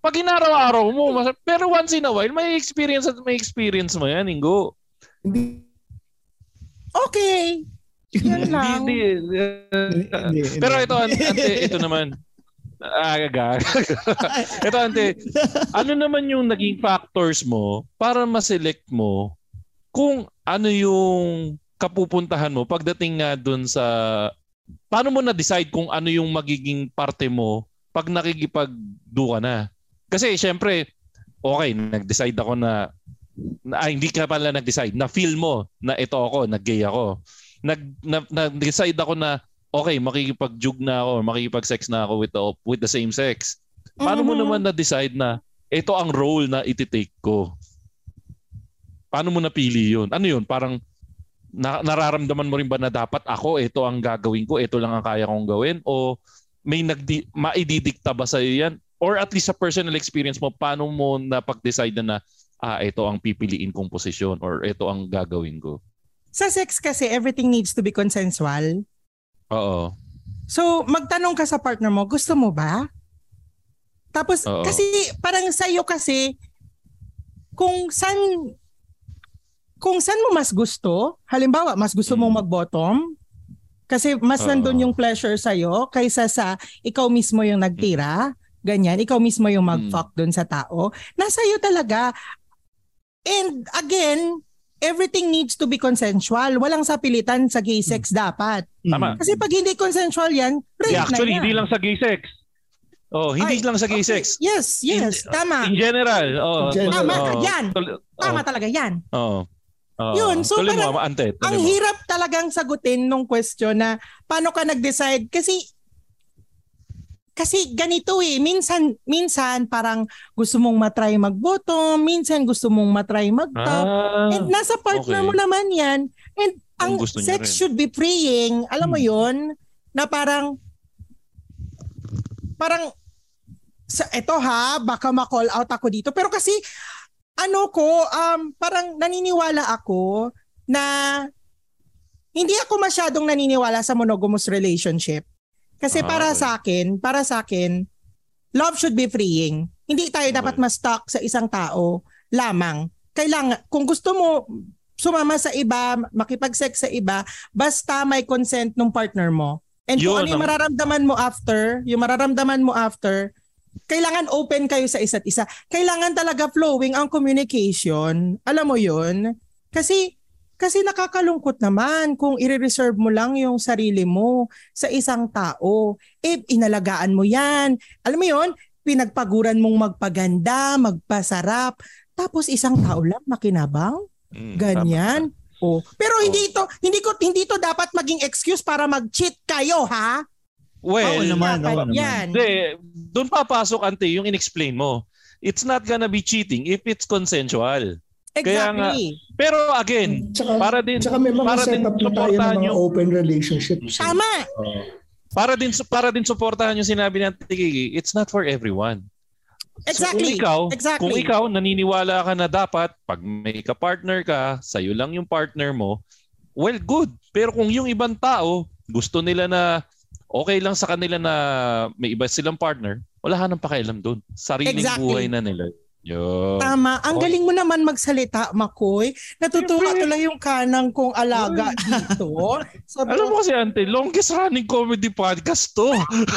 Pag inaraw-araw mo, mas, pero once in a while, may experience at may experience mo yan, Ingo.
Hindi.
Okay. Yan lang.
Hindi, hindi. Pero ito, ante, ito naman. Aga. Ito, ante. Ano naman yung naging factors mo para ma-select mo kung ano yung kapupuntahan mo pagdating nga dun sa... Paano mo na-decide kung ano yung magiging parte mo pag nakikipag-do ka na? Kasi syempre, okay, nag-decide ako na, na ah, hindi ka pala nag-decide, na-feel mo na ito ako, nag-gay ako. Nag, na, nag-decide ako na, okay, makikipag-jug na ako, makikipag-sex na ako with the, with the same sex. Paano mm-hmm. mo naman na-decide na ito ang role na iti-take ko? Paano mo napili yun? Ano yun? Parang na, nararamdaman mo rin ba na dapat ako, ito ang gagawin ko, ito lang ang kaya kong gawin? O may nagdi, maididikta ba sa'yo yan? Or at least sa personal experience mo, paano mo napag-decide na na, ah, ito ang pipiliin kong posisyon or ito ang gagawin ko?
Sa sex kasi, everything needs to be consensual.
Oo.
So, magtanong ka sa partner mo, gusto mo ba? Tapos, Oo. kasi parang sa'yo kasi, kung saan, kung saan mo mas gusto, halimbawa, mas gusto mong mag-bottom, kasi mas Uh-oh. nandun yung pleasure sa'yo kaysa sa ikaw mismo yung nagtira, ganyan, ikaw mismo yung mag-fuck dun sa tao. Nasa iyo talaga. And again, everything needs to be consensual. Walang sapilitan sa gay sex dapat.
Tama.
Kasi pag hindi consensual yan, rape
yeah, actually,
na yan.
Hindi lang sa gay sex. Oh, hindi Ay, lang sa gay
okay.
sex.
Yes, yes,
in,
tama.
In general. Oh,
in general. Tama,
oh,
yan.
Oh,
tama talaga yan.
Oo. Oh. Oh,
Yun, so parang
mo, ante,
ang
mo.
hirap talagang sagutin nung question na paano ka nag-decide kasi kasi ganito eh, minsan minsan parang gusto mong matry mag-bottom, minsan gusto mong matry mag-top, ah, and nasa partner okay. mo naman yan, and ang sex should be freeing, alam mo yun, na parang parang sa eto ha, baka ma-call out ako dito, pero kasi ano ko, um, parang naniniwala ako na hindi ako masyadong naniniwala sa monogamous relationship. Kasi ah, para okay. sa akin, para sa akin, love should be freeing. Hindi tayo okay. dapat ma-stuck sa isang tao lamang. Kailangan, kung gusto mo sumama sa iba, makipag-sex sa iba, basta may consent ng partner mo. And Yun, kung ano yung mararamdaman mo after, yung mararamdaman mo after, kailangan open kayo sa isa't isa. Kailangan talaga flowing ang communication. Alam mo yun? Kasi, kasi nakakalungkot naman kung i-reserve mo lang yung sarili mo sa isang tao. Eh, inalagaan mo yan. Alam mo yun? Pinagpaguran mong magpaganda, magpasarap. Tapos isang tao lang makinabang. Ganyan. Oh. Pero hindi ito, hindi ko hindi ito dapat maging excuse para mag-cheat kayo, ha?
Well,
oo naman, oo naman.
Yan.
De, doon papasok, ante, yung in-explain mo. It's not gonna be cheating if it's consensual.
Exactly.
Kaya nga, pero again,
tsaka,
para din
tsaka may mga
para din
suportahan yung mga open relationships.
Tama.
Uh,
para din para din suportahan yung sinabi natin, it's not for everyone.
Exactly.
So, kung ikaw,
exactly.
kung ikaw naniniwala ka na dapat pag may ka-partner ka, sa'yo lang yung partner mo, well, good. Pero kung yung ibang tao, gusto nila na okay lang sa kanila na may iba silang partner, wala ka nang pakialam doon. Sariling exactly. buhay na nila. Yo.
Tama. Ang oh. galing mo naman magsalita, Makoy. Natutuwa tuloy yung kanang kong alaga dito. Sabi
Alam mo kasi, ante, longest running comedy podcast to.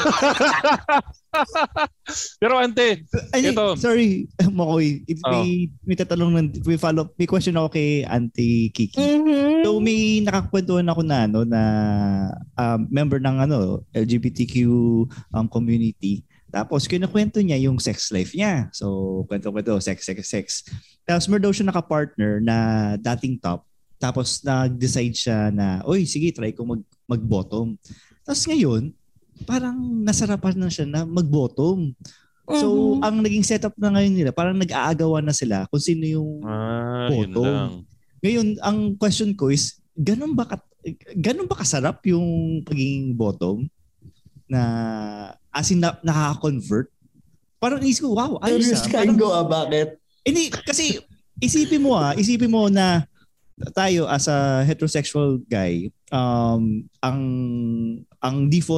Pero ante,
Ay,
ito.
Sorry, Makoy. If oh. may, may tatanong, may follow, may question ako kay Auntie Kiki.
Mm-hmm.
So may nakakwentuhan ako na, ano, na um, member ng ano, L G B T Q um, community. Tapos kinukwento niya yung sex life niya. So kwento-kwento, sex, sex, sex. Tapos meron daw siya naka-partner na dating top. Tapos nag-decide siya na, oy, sige, try ko mag, mag-bottom. Tapos ngayon, parang nasarapan na siya na mag-bottom. So, mm-hmm. ang naging setup na ngayon nila, parang nag-aagawan na sila kung sino yung ah, bottom. Ngayon, ang question ko is, ganun ba, ka, ganun ba kasarap yung pagiging bottom? Na as in na, nakaka-convert? Parang isip ko, wow, ayos
ah. Parang, go, ah, bakit?
Hindi, kasi isipin mo ah, isipin mo na tayo as a heterosexual guy, um, ang ang default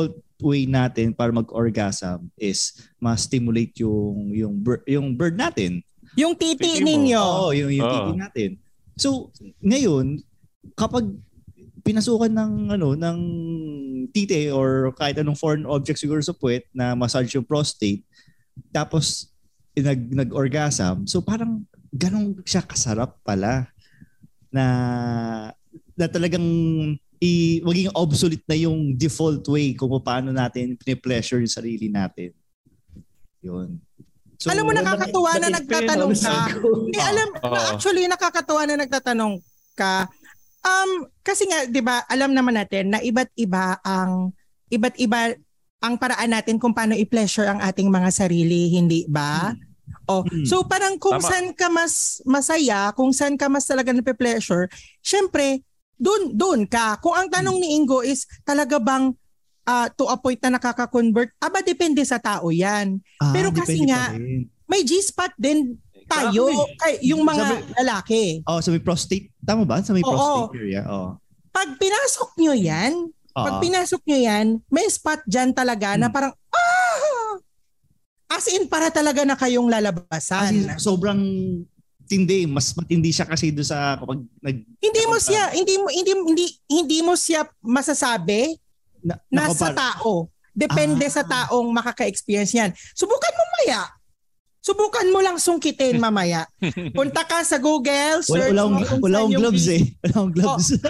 way natin para mag-orgasm is ma-stimulate yung yung bir- yung bird natin.
Yung titi ninyo.
Oo, yung, yung oh. titi natin. So, ngayon, kapag pinasukan ng ano ng titi or kahit anong foreign object siguro sa puwet na massage yung prostate, tapos nag nag-orgasm, so parang ganun siya kasarap pala na na talagang i maging obsolete na yung default way kung paano natin pine-pleasure yung sarili natin. Yun.
So, alam mo, nakakatuwa na nagtatanong ka. Hindi, alam, actually, nakakatuwa na nagtatanong ka. Um, kasi nga, di ba, alam naman natin na iba't iba ang, iba't iba ang paraan natin kung paano i-pleasure ang ating mga sarili, hindi ba? Hmm. Oh, hmm. So parang kung Tama. saan ka mas masaya, kung saan ka mas talaga na-pleasure, syempre, dun, dun ka. Kung ang tanong ni Ingo is, talaga bang Uh, to a point na nakaka-convert, aba depende sa tao yan. Ah, pero kasi nga, may G-spot din tayo, kay, yung mga may, lalaki.
Oh, sa may prostate, tama ba? Sa may Oo. prostate area. Oh.
Pag pinasok nyo yan, uh-huh. pag pinasok nyo yan, may spot dyan talaga hmm. na parang, ah! As in, para talaga na kayong lalabasan.
In, sobrang tindi, mas matindi siya kasi doon sa kapag nag
Hindi mo siya, hindi mo hindi hindi hindi mo siya masasabi Na, nasa tao. Depende ah. sa taong makaka-experience yan. Subukan mo maya. Subukan mo lang sungkitin mamaya. Punta ka sa Google, search
wala, wala,
mo kung
wala
saan yung
gloves eh. Wala akong gloves.
Oh.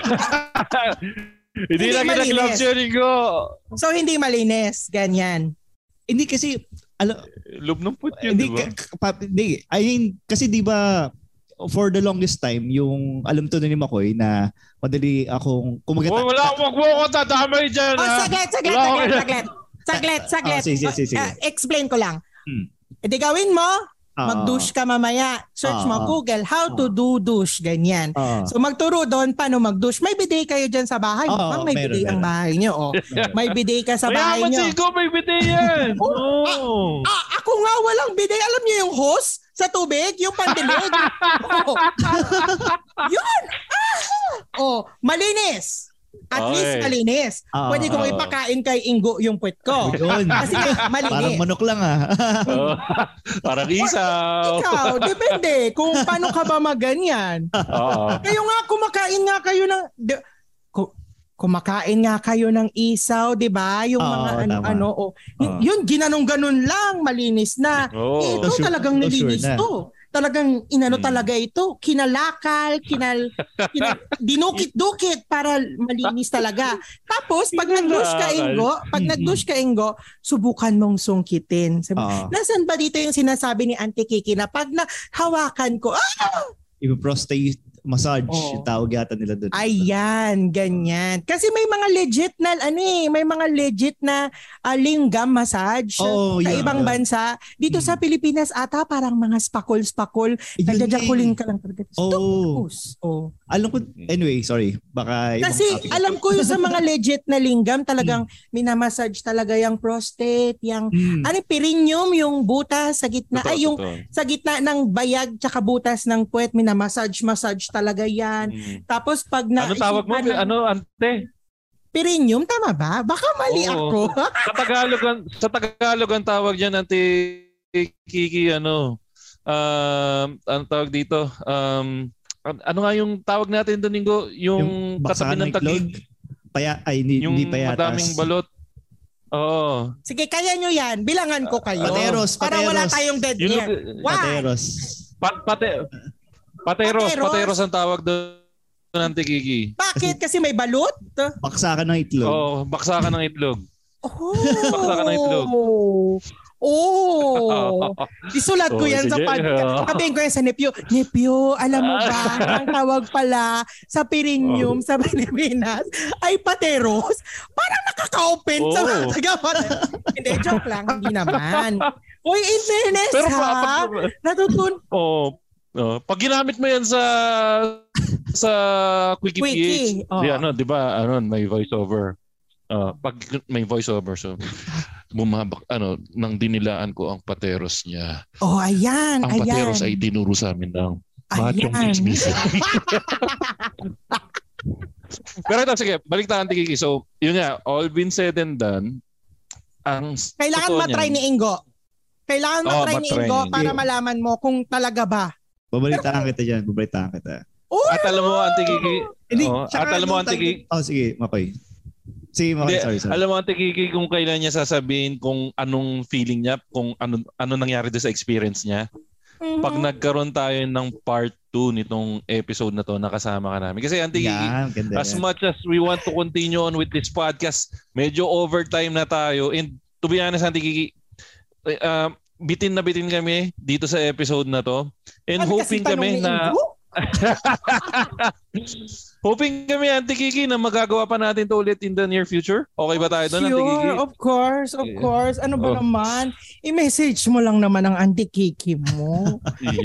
Hindi lang kita gloves yun, Ingo.
So, hindi malinis. Ganyan.
Hindi kasi, alam,
lubnumput yun, di ba?
Hindi. I mean, kasi di ba, for the longest time, yung alam to na ni Makoy na madali akong kumagat.
Oh, wala akong magbuo ko tatamay dyan.
Oh, saglit, saglit, saglit, saglit. Saglit, saglit.
Oh, sige, sige, sige.
Uh, explain ko lang. Hmm. E di gawin mo, uh, mag-douche ka mamaya. Search uh, mo Google, how uh, to do douche, ganyan. Uh, so magturo doon paano mag-douche. May bidet kayo dyan sa bahay. Uh, may bidet ang bahay nyo. Oh. May bidet ka sa bahay nyo.
Mayaman ko, may bidet yan.
oh, oh. Ah, ah, ako nga walang bidet. Alam niyo yung hose sa tubig, yung pandilig. oh. Yun! Ah! Oh, malinis. At okay. least malinis. Uh, Pwede kong uh, ipakain kay Ingo yung puwet ko.
Yun.
Kasi malinis.
Parang manok lang ah.
oh, parang isaw.
Ikaw, depende kung paano ka ba maganyan. Uh, kayo nga, kumakain nga kayo ng... De, kumakain nga kayo ng isaw, 'di ba? Yung oh, mga ano-ano, oh. oh. Yun ginanong-ganon lang, malinis na. Oh. Eh, ito sure, talagang nilinis sure 'to. Talagang inano hmm. talaga ito, kinalakal, kinal, kinal dinukit-dukit para malinis talaga. Tapos pag nag-douche ka, Ingo, pag nag-douche ka, Ingo, subukan mong sungkitin. Sabi, oh. Nasaan ba dito yung sinasabi ni Auntie Kiki na pag nahawakan ko, ah!
Iba-prostate massage, oh. tawag yata nila doon.
Ayan, ganyan. Kasi may mga legit na, ano eh, may mga legit na uh, lingam massage oh, sa yeah. ibang bansa. Dito hmm. sa Pilipinas ata, parang mga spakol-spakol. Nagjajakulin ka lang.
Oh. oh. Alam ko, anyway, sorry. Baka
kasi alam ko yung sa mga legit na lingam, talagang hmm. minamassage talaga yung prostate, yung, hmm. ano, perineum, yung butas sa gitna, ay, yung sa gitna ng bayag tsaka butas ng puwet, minamassage, massage talaga yan. Hmm. Tapos pag na...
Ano tawag mo? Na, ano, ante?
Perineum, tama ba? Baka mali Oo. ako.
sa Tagalog, sa Tagalog ang tawag yan, ante Kiki, ano, um, ang tawag dito, um, ano nga yung tawag natin doon, Ingo? Yung, yung katabi ng tagig.
Paya, ay, hindi,
yung
hindi payatas.
Madaming balot. Oo.
Sige, kaya nyo yan. Bilangan ko kayo.
Pateros,
para
pateros.
wala tayong dead air.
Pateros.
Pat, pate, pateros. Pateros. Pateros ang tawag doon ng Tikiki.
Bakit? Kasi may balot?
Baksakan ng itlog.
Oo, baksakan ng itlog.
Oh.
Baksakan ng itlog.
Oh. Isulat ko oh, yan sige. Sa podcast. Sabihin ko yan sa nephew. Nephew, alam mo ba, ang tawag pala sa perineum oh. sa Pilipinas ay pateros. Parang nakaka-open oh. sa taga. Hindi, joke lang. Hindi naman. Uy, in fairness pero, ha? Pag, Natutun.
Oh. Oh, pag ginamit mo yan sa sa Quickie, Quickie. P H, oh. di, ano, di ba, ano, may voiceover. Uh, pag may voiceover, so bumabak, ano, nang dinilaan ko ang pateros niya.
Oh, ayan,
ang
ayan.
pateros ay tinuro sa amin ng machong chismisan. Pero ito, sige, balik tayo, Kiki. So, yun nga, all been said and done, ang
kailangan matry ni Ingo. Kailangan
oh,
matry ni Ingo para malaman mo kung talaga ba.
Babalitaan kita dyan. Babalitaan kita.
Oh,
at alam mo, Auntie Kiki.
Hindi,
oh, at alam mo, Auntie Kiki.
Oh, sige, Makoy. Sige, Makoy. Sorry, sorry.
Alam mo, Auntie Kiki, kung kailan niya sasabihin kung anong feeling niya, kung ano, ano nangyari doon sa experience niya. Mm-hmm. Pag nagkaroon tayo ng part two nitong episode na to, nakasama ka namin. Kasi Auntie yeah, Kiki, as yan. much as we want to continue on with this podcast, medyo overtime na tayo. And to be honest, Auntie Kiki, uh, bitin na bitin kami dito sa episode na to. And ano hoping kami na... hoping kami, Auntie Kiki, na magagawa pa natin to ulit in the near future. Okay ba tayo doon, Auntie Kiki?
Of course, of course. Ano ba oh. naman? I-message mo lang naman ang Auntie Kiki mo.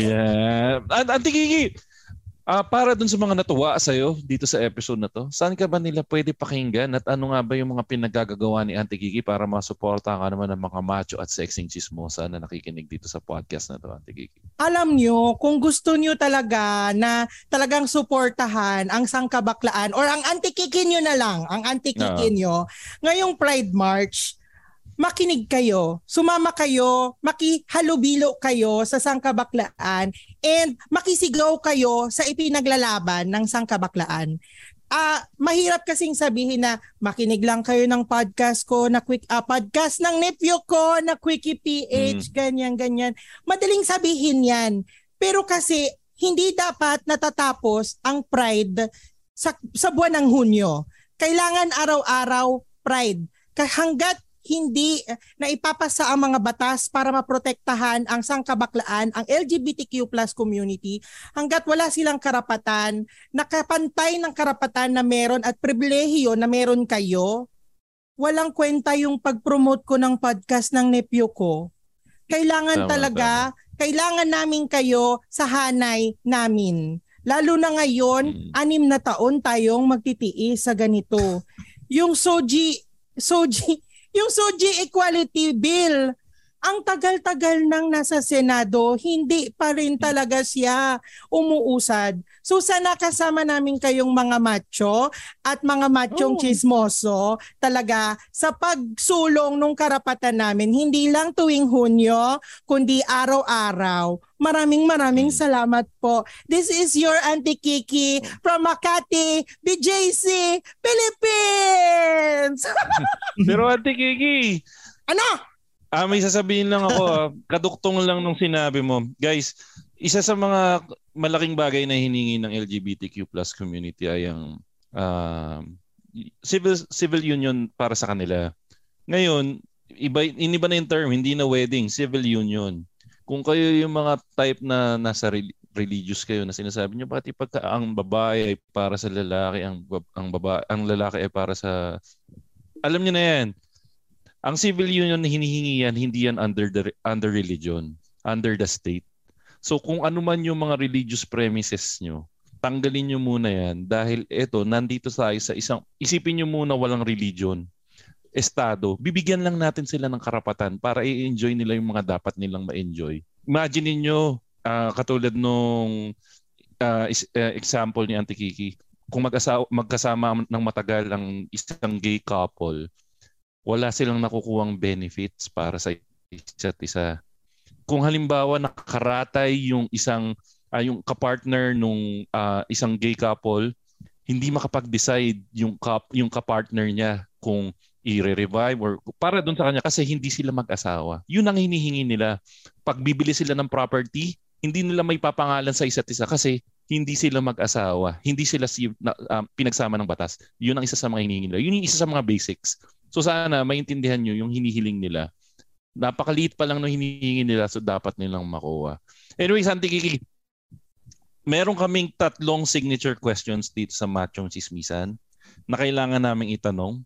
Yeah. Auntie Kiki, Uh, para dun sa mga natuwa sa'yo dito sa episode na to, saan ka ba nila pwede pakinggan at ano nga ba yung mga pinagagagawa ni Auntie Kiki para masuporta ka naman ng mga macho at sexing chismosa na nakikinig dito sa podcast na to, Auntie Kiki?
Alam nyo, kung gusto nyo talaga na talagang suportahan ang Sangkabaklaan or ang Auntie Kiki nyo na lang, ang Auntie Kiki uh. nyo, ngayong Pride March, makinig kayo, sumama kayo, makihalubilo kayo sa Sangkabaklaan and makisigaw kayo sa ipinaglalaban ng Sangkabaklaan. Ah, uh, mahirap kasing sabihin na makinig lang kayo ng podcast ko, na quick uh, podcast ng nephew ko, na Quickie P H, mm. ganyan ganyan. Madaling sabihin 'yan. Pero kasi hindi dapat natatapos ang Pride sa sa buwan ng Hunyo. Kailangan araw-araw Pride. Hangga't hindi na ipapasa ang mga batas para maprotektahan ang Sangkabaklaan, ang L G B T Q plus community, hanggat wala silang karapatan, nakapantay ng karapatan na meron at pribilehiyo na meron kayo, walang kwenta yung pag-promote ko ng podcast ng nephew ko. Kailangan tama, talaga, tama. Kailangan namin kayo sa hanay namin. Lalo na ngayon, hmm. anim na taon tayong magtitiis sa ganito. Yung Soji, Soji, Yung Soji Equality Bill, ang tagal-tagal nang nasa Senado, hindi pa rin talaga siya umuusad. So sana kasama namin kayong mga macho at mga machong oh. chismoso talaga sa pagsulong ng karapatan namin, hindi lang tuwing Hunyo, kundi araw-araw. Maraming maraming salamat po. This is your Auntie Kiki from Makati, B J C, Philippines!
Pero Auntie Kiki,
ano?
Ah, may sasabihin lang ako, ah, kaduktong lang nung sinabi mo. Guys, isa sa mga malaking bagay na hiningi ng L G B T Q plus community ay ang uh, civil civil union para sa kanila. Ngayon, iba iniba na yung term, hindi na wedding, civil union. Kung kayo yung mga type na nasa religious kayo na sinasabi niyo, bakit pagka ang babae ay para sa lalaki, ang ang babae, ang lalaki ay para sa, alam niyo na yan. Ang civil union na hinihingi yan, hindi yan under the under religion, under the state. So kung ano man yung mga religious premises nyo, tanggalin nyo muna yan dahil eto, nandito tayo sa isang, isipin nyo muna walang religion, estado, bibigyan lang natin sila ng karapatan para i-enjoy nila yung mga dapat nilang ma-enjoy. Imagine niyo uh, katulad nung uh, is, uh, example ni Auntie Kiki, kung mag-asawa, magkasama ng matagal ang isang gay couple, wala silang nakukuhang benefits para sa isa't isa. Kung halimbawa nakaratay yung isang uh, yung kapartner nung uh, isang gay couple, hindi makapag-decide yung kap, yung kapartner niya kung i-revive or para doon sa kanya kasi hindi sila mag-asawa. Yun ang hinihingi nila. Pag bibili sila ng property, hindi nila may papangalan sa isa't isa kasi hindi sila mag-asawa. Hindi sila si, na, uh, pinagsama ng batas. Yun ang isa sa mga hinihingi nila. Yun yung isa sa mga basics. So sana maintindihan nyo yung hinihiling nila. Napakaliit pa lang ng hinihingi nila so dapat nilang makuha. Anyways, Auntie Kiki, meron kaming tatlong signature questions dito sa Machong Chismisan na kailangan naming itanong.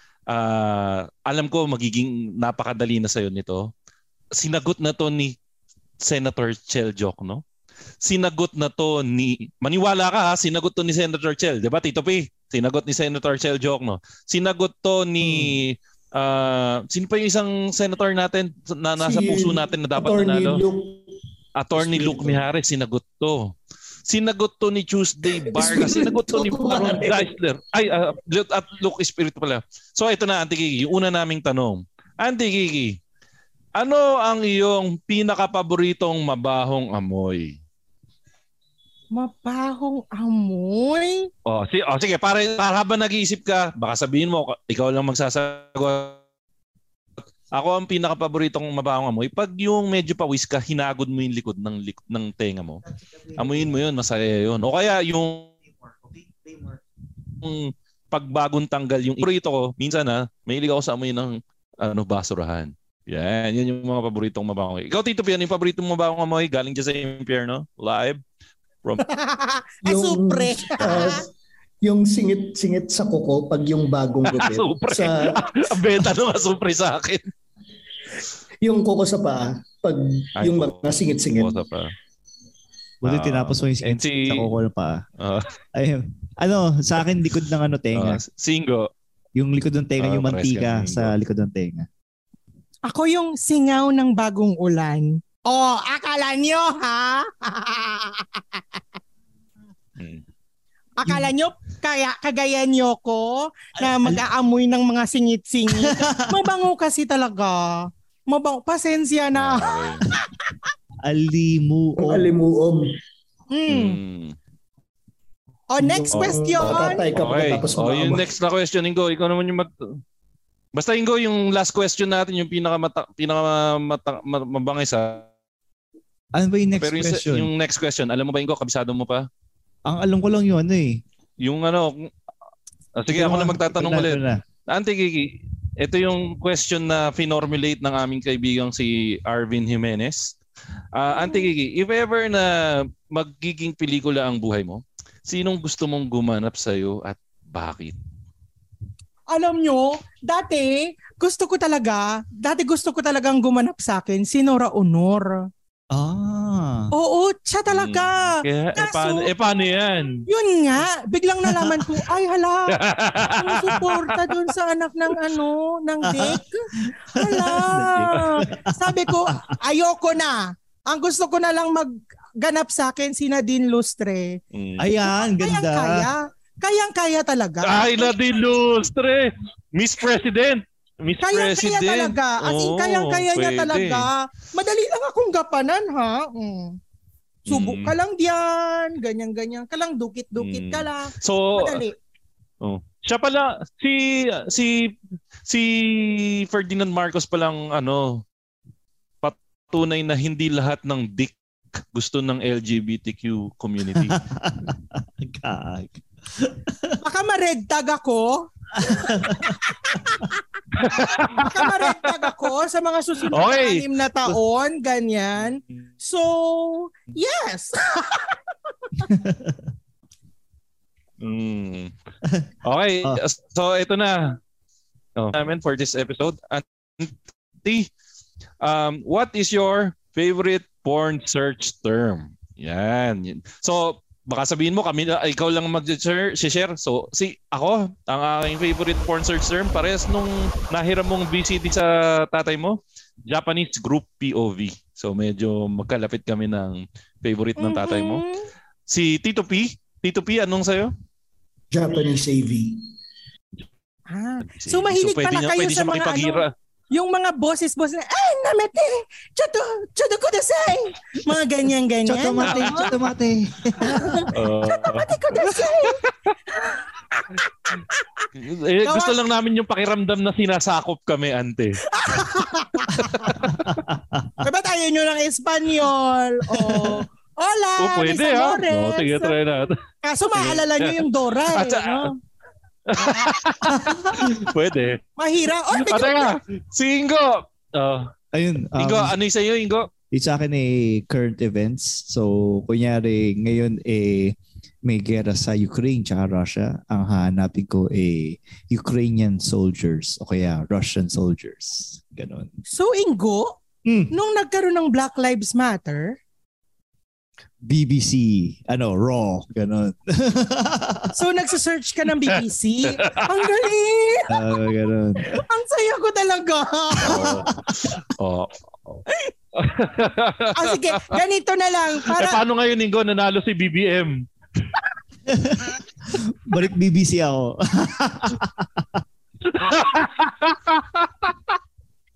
Uh, alam ko magiging napakadali na sa'yo nito. Sinagot na to ni Senator Chel Jokno. Sinagot na to ni, maniwala ka ha, sinagot to ni Senator Chel. Diba Tito P? Sinagot ni Senator Chel Jokno. Sinagot to ni uh, sino pa yung isang senator natin na nasa si puso natin na dapat nanalo? Attorney Luke Mijares, sinagot to. Sinagot to ni Tuesday Vargas. Sinagot to ni Baron Geisler. Ay, uh, at Luke Espiritu pala. So ito na, Auntie Kiki, yung una naming tanong. Auntie Kiki, ano ang iyong pinaka-paboritong mabahong amoy?
Mabahong amoy?
Oh, si, oh sige, para, para habang nag-iisip ka, baka sabihin mo, ikaw lang magsasagot. Ako ang pinaka-paboritong mabahong amoy, pag yung medyo pawis ka, hinagod mo yung likod ng, likod ng tenga mo. Amuyin mo yun, masaya yun. O kaya yung, yung pagbagong tanggal yung paborito ko, minsan ha, mahilig ako sa amoy ng ano, basurahan. Yan, yun yung mga paboritong mabahong amoy. Ikaw, Tito P, ano yung paboritong mabahong amoy? Galing dyan sa impyerno? Live? From...
yung, supre.
uh, yung singit-singit sa kuko pag yung bagong gupit.
Sa benta ng supre sa akin.
Yung kuko sa paa pag Ay, yung mga singit-singit.
Kuko sa paa.
Buti uh, tinapos mo yung singit si... sa kuko na paa. Uh, Ayun. Ano, sa akin likod ng ano tenga. Uh,
singo.
Yung likod ng tenga, uh, yung mantika sa likod ng tenga.
Ako yung singaw ng bagong ulan. Oh, akala nyo, ha? hmm. Akala nyo, kaya, kagaya nyo ko na mag-aamoy ng mga singit-singit. Mabango kasi talaga. Mabango. Pasensya na.
Alimuom.
Alimuom.
Hmm. hmm. Oh, next oh, question.
Tatay ka
okay. Oh, yung next na question, Ingo. Ikaw naman yung mag... Basta, Ingo, yung last question natin, yung pinaka pinaka mabangis, ha?
Ano ba yung next
Pero yung,
question?
Yung next question, alam mo ba, Ingo, kabisado mo pa?
Ang alam ko lang yun, ano eh.
Yung ano, oh, sige, ako na magtatanong ulit. Auntie Kiki, ito yung question na finormulate ng aming kaibigang si Arvin Jimenez. Uh, Auntie Kiki, if ever na magiging pelikula ang buhay mo, sinong gusto mong gumanap sa'yo at bakit?
Alam nyo, dati, gusto ko talaga, dati gusto ko talagang gumanap sa akin, si Nora Honor.
Ah.
Oo, siya talaga.
Hmm. Kaya, Kaso, eh, paano, eh, paano yan?
Yun nga, biglang nalaman ko, ay hala, ang suporta dun sa anak ng ano, ng Dick. Hala. Sabi ko, ayoko na. Ang gusto ko na lang magganap sa akin, si Nadine Lustre.
Mm. Ayan, ganda.
Kayang-kaya. Kayang-kaya talaga.
Ay, Nadine Lustre. Miss President. Miss
kaya,
President.
Kaya talaga. As in,
oh,
kayang-kaya niya
pwede.
talaga. Madali lang akong gapanan, ha? Mm. Subok mm. ka lang diyan. Ganyan-ganyan ka lang. Dukit-dukit mm. ka lang.
So,
madali.
Oh. Siya pala, si si si Ferdinand Marcos palang ano, patunay na hindi lahat ng dick gusto ng L G B T Q community.
Gag.
Baka ma-red tag ako. Baka ma-red tag ako sa mga susunod okay. na anim na taon, ganyan. So, yes.
mm. Okay, oh. So ito na. Oh, namin for this episode. Auntie, um, what is your favorite porn search term? Yan. So, baka sabihin mo kami na ikaw lang mag-share, share. So, si ako, ang aking favorite porn search term, parehas nung nahiram mong V C D sa tatay mo, Japanese group P O V. So, medyo magkalapit kami ng favorite ng tatay mo. Mm-hmm. Si Tito P, Tito P, anong sayo?
Japanese A V.
Ah, so mahilig so, pala kayo sa mga ano, yung mga boses-boses na, ay, namete, choto, choto kudasai. Mga ganyan-ganyan.
Choto mate, choto mate.
Choto mate kudasai.
Eh, gusto lang namin yung pakiramdam na sinasakop kami, ante.
Diba tayo nyo ng Espanyol? O, hola,
oh, pwede ha. No, sige, try natin.
Kaso maalala nyo yung Dora eh, no?
Pwede.
Mahira. Oh,
Ate nga, si Ingo. Uh,
Ayun. Um,
Ingo, ano yung sa'yo, Ingo?
It's sa akin eh, current events. So, kunyari, ngayon eh, may gera sa Ukraine tsaka Russia. Ang hahanapin ko eh, Ukrainian soldiers o kaya Russian soldiers. Ganon.
So, Ingo, mm. nung nagkaroon ng Black Lives Matter,
B B C, ano, Raw, gano'n.
So, nagsasearch ka ng B B C? Ang galing!
Uh, gano'n.
Ang saya ko talaga.
Oo. Oh. Oh.
Ah, sige, ganito na lang. Para...
Eh, paano ngayon, Ingo, nanalo si B B M?
Balik B B C ako.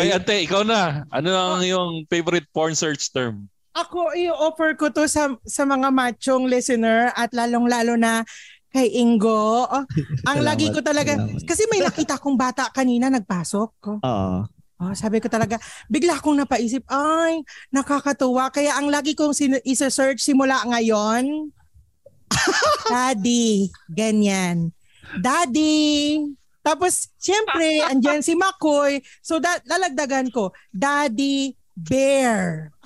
Ay, ante, ikaw na. Ano ang yung favorite porn search term?
Ako, i-offer ko to sa sa mga machong listener at lalong-lalo na kay Ingo. Oh, ang salamat, lagi ko talaga, salamat. Kasi may nakita kong bata kanina nagpasok. Oo.
Uh,
oh, sabi ko talaga, bigla akong napaisip, ay, nakakatuwa. Kaya ang lagi kong sin- isa-search simula ngayon, Daddy, ganyan. Daddy. Tapos, siyempre, andyan si Makoy. So, da- lalagdagan ko, Daddy Bear.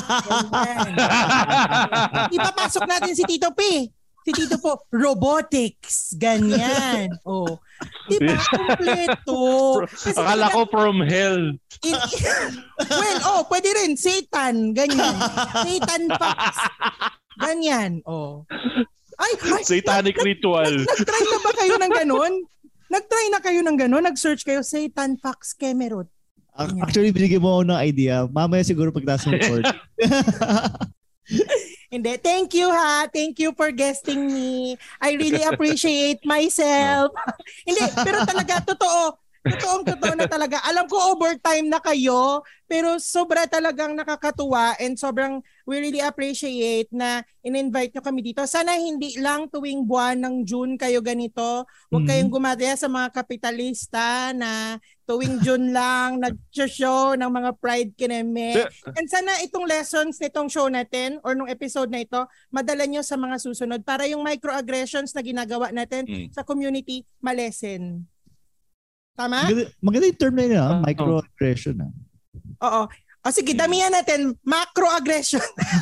Ipapasok natin si Tito P. Si Tito po, robotics. Ganyan. Oh. Diba? Kompleto.
Kasi akala ko from hell.
In, well, oh, pwede rin. Satan. Ganyan. Satan Fox. Ganyan. Oh. Ay, ay,
Satanic nag, ritual.
Nag, nag-try na ba kayo ng ganun? Nag-try na kayo ng ganun? Nag-search kayo, Satan Fox Kemerut.
Actually, binigyan mo ako ng idea. Mamaya siguro pagtaas ng report.
Hindi. Thank you ha. Thank you for guesting me. I really appreciate myself. Hindi. Pero talaga, totoo. Totoong totoo na talaga. Alam ko overtime na kayo, pero sobra talagang nakakatuwa and sobrang we really appreciate na in-invite nyo kami dito. Sana hindi lang tuwing buwan ng June kayo ganito. Huwag mm-hmm. kayong gumadaya sa mga kapitalista na tuwing June lang nag-show ng mga Pride Kineme. And sana itong lessons nitong show natin or nung episode na ito, madala nyo sa mga susunod para yung microaggressions na ginagawa natin mm. sa community malesen. Tama?
Maganda, maganda yung term na yun, ha? Microaggression. Ha?
Oo. O sige, damihan natin. Macroaggression.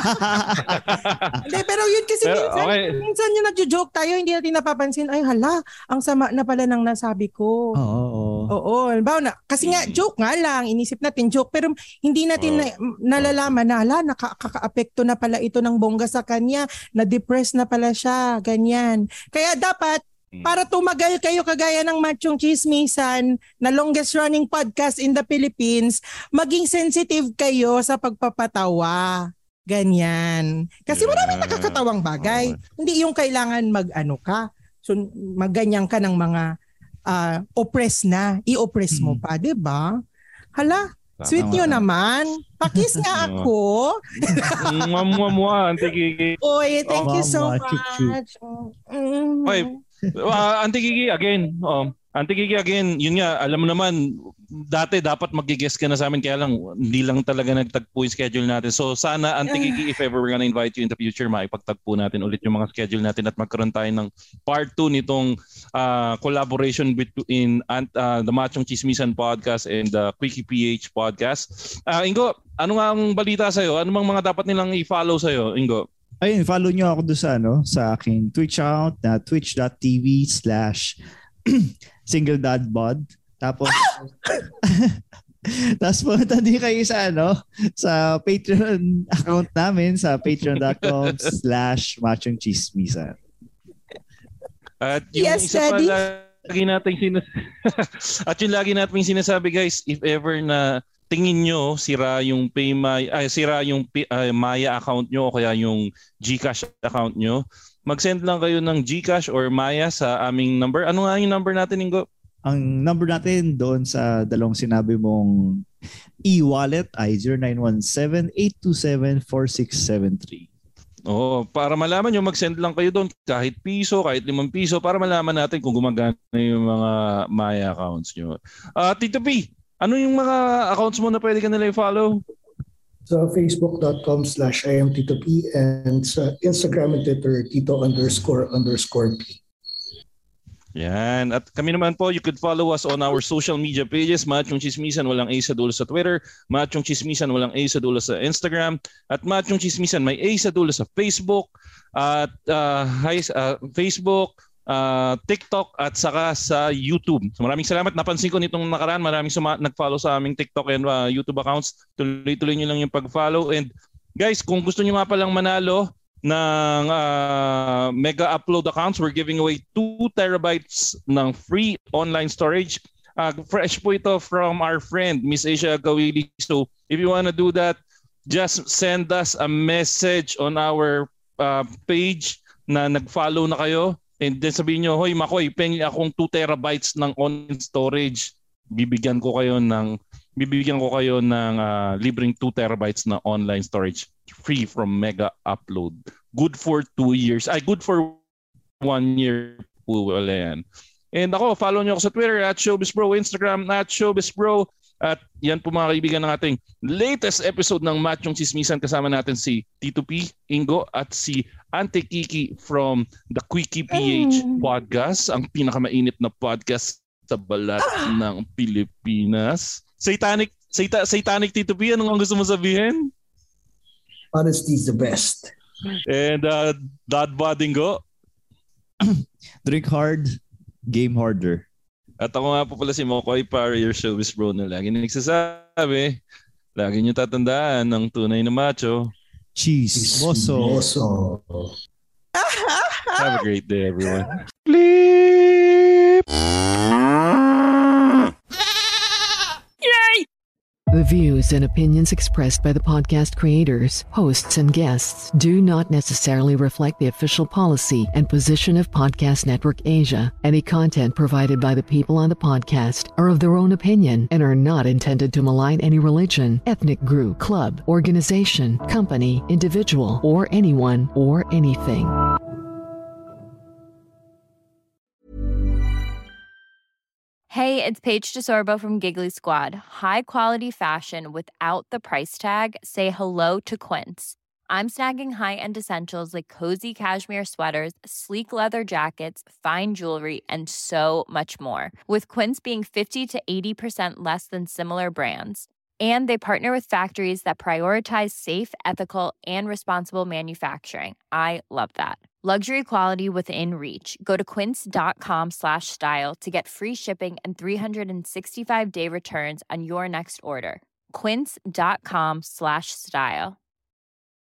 Hindi, pero yun kasi pero, minsan, okay. minsan yung nagjo-joke tayo, hindi natin napapansin, ay hala, ang sama na pala ng nasabi ko.
Oo. Oo.
Oo. Bawa na, kasi nga, joke nga lang, inisip natin joke, pero hindi natin na, nalalaman na, hala, nakaka-apekto na pala ito ng bongga sa kanya, na-depress na pala siya, ganyan. Kaya dapat, para tumagal kayo kagaya ng Machong Chismisan na longest running podcast in the Philippines, maging sensitive kayo sa pagpapatawa. Ganyan. Kasi maraming nakakatawang bagay. Hindi yung kailangan mag-ano ka. So magganyan ka ng mga uh, oppress na. I-oppress mo pa, di ba? Hala, sweet nyo naman. Pakis nga ako.
Mwah-mwah-mwah, Auntie Kiki.
Oy, thank you so much.
Oy, Uh, Auntie Kiki, again, oh, Auntie Kiki, again, yun nga, alam mo naman, dati dapat mag-guest ka na sa amin, kaya lang, hindi lang talaga nagtagpo yung schedule natin. So sana, Auntie Kiki, if ever we're gonna invite you in the future, maipagtagpo natin ulit yung mga schedule natin at magkaroon tayo ng part two nitong uh, collaboration between uh, the Machong Chismisan podcast and the Quickie P H podcast. Uh, Ingo, ano nga ang balita sa'yo? Ano mang mga dapat nilang i-follow sa'yo, Ingo?
Ayun, follow nyo ako doon sa, ano, sa aking Twitch account na twitch.tv slash singledadbod. Tapos, tapos punta din kayo sa, ano, sa Patreon account namin sa patreon.com slash Machong Chismisan.
At yung
yes,
isa
Daddy.
pa lagi natin sinas- At yung lagi natin sinasabi, guys, if ever na tingin nyo sira yung PayMaya, ay sira yung uh, Maya account nyo o kaya yung GCash account nyo, mag-send lang kayo ng GCash or Maya sa aming number. Ano nga yung number natin, Ingo?
Ang number natin doon sa dalawang sinabi mong e-wallet ay zero nine one seven, eight two seven, four six seven three.
Oo, para malaman nyo, mag-send lang kayo doon kahit piso, kahit limang piso para malaman natin kung gumagana yung mga Maya accounts nyo. Uh, Tito P, ano yung mga accounts mo na pwede ka nila i-follow?
Sa facebook.com slash I am Tito P and sa Instagram and Twitter, Tito underscore underscore P.
Yan. At kami naman po, you could follow us on our social media pages. Machong Chismisan, walang A sa dulo sa Twitter. Machong Chismisan, walang A sa dulo sa Instagram. At Machong Chismisan, may A sa dulo sa Facebook. At uh, hi, uh, Facebook, Uh, TikTok at saka sa YouTube. So maraming salamat. Napansin ko nitong nakaraan, maraming suma- nag-follow sa aming TikTok and uh, YouTube accounts. Tuloy-tuloy nyo lang yung pag-follow. And guys, kung gusto nyo nga palang manalo ng uh, mega upload accounts, we're giving away two terabytes ng free online storage. Uh, fresh po ito from our friend, Miss Asia Gawili. So if you wanna do that, just send us a message on our uh, page na nag-follow na kayo. And then sabihin nyo, hoy Makoy, pengi akong two terabytes ng online storage. Bibigyan ko kayo ng bibigyan ko kayo ng uh, libreng two terabytes na online storage free from Mega Upload. Good for two years. Ay, good for one year po. Wala yan. And ako, follow nyo ako sa Twitter at ShowbizBro, Instagram at ShowbizBro. At yan po mga kaibigan ng ating latest episode ng Machong Chismisan. Kasama natin si Tito P, Ingo at si Ante Kiki from the Quickie P H mm. podcast. Ang pinakamainit na podcast sa balat ah. ng Pilipinas. Satanic, sata, satanic Tito P, anong ang gusto mo sabihin?
Honesty is the best.
And uh, Dad Badingo?
Drink hard, game harder.
At ako nga po pala si Mokoy para your showbiz bro na lagi nagsasabi, lagi niyo tatandaan ng tunay na macho.
Cheese. Moso.
Moso.
Have a great day, everyone. Bleep!
Yay! The views and opinions expressed by the podcast creators, hosts, and guests do not necessarily reflect the official policy and position of Podcast Network Asia. Any content provided by the people on the podcast are of their own opinion and are not intended to malign any religion, ethnic group, club, organization, company, individual, or anyone or anything.
Hey, it's Paige DeSorbo from Giggly Squad. High quality fashion without the price tag. Say hello to Quince. I'm snagging high-end essentials like cozy cashmere sweaters, sleek leather jackets, fine jewelry, and so much more. With Quince being fifty to eighty percent less than similar brands. And they partner with factories that prioritize safe, ethical, and responsible manufacturing. I love that. Luxury quality within reach. Go to quince.com slash style to get free shipping and three sixty-five day returns on your next order. Quince.com slash style.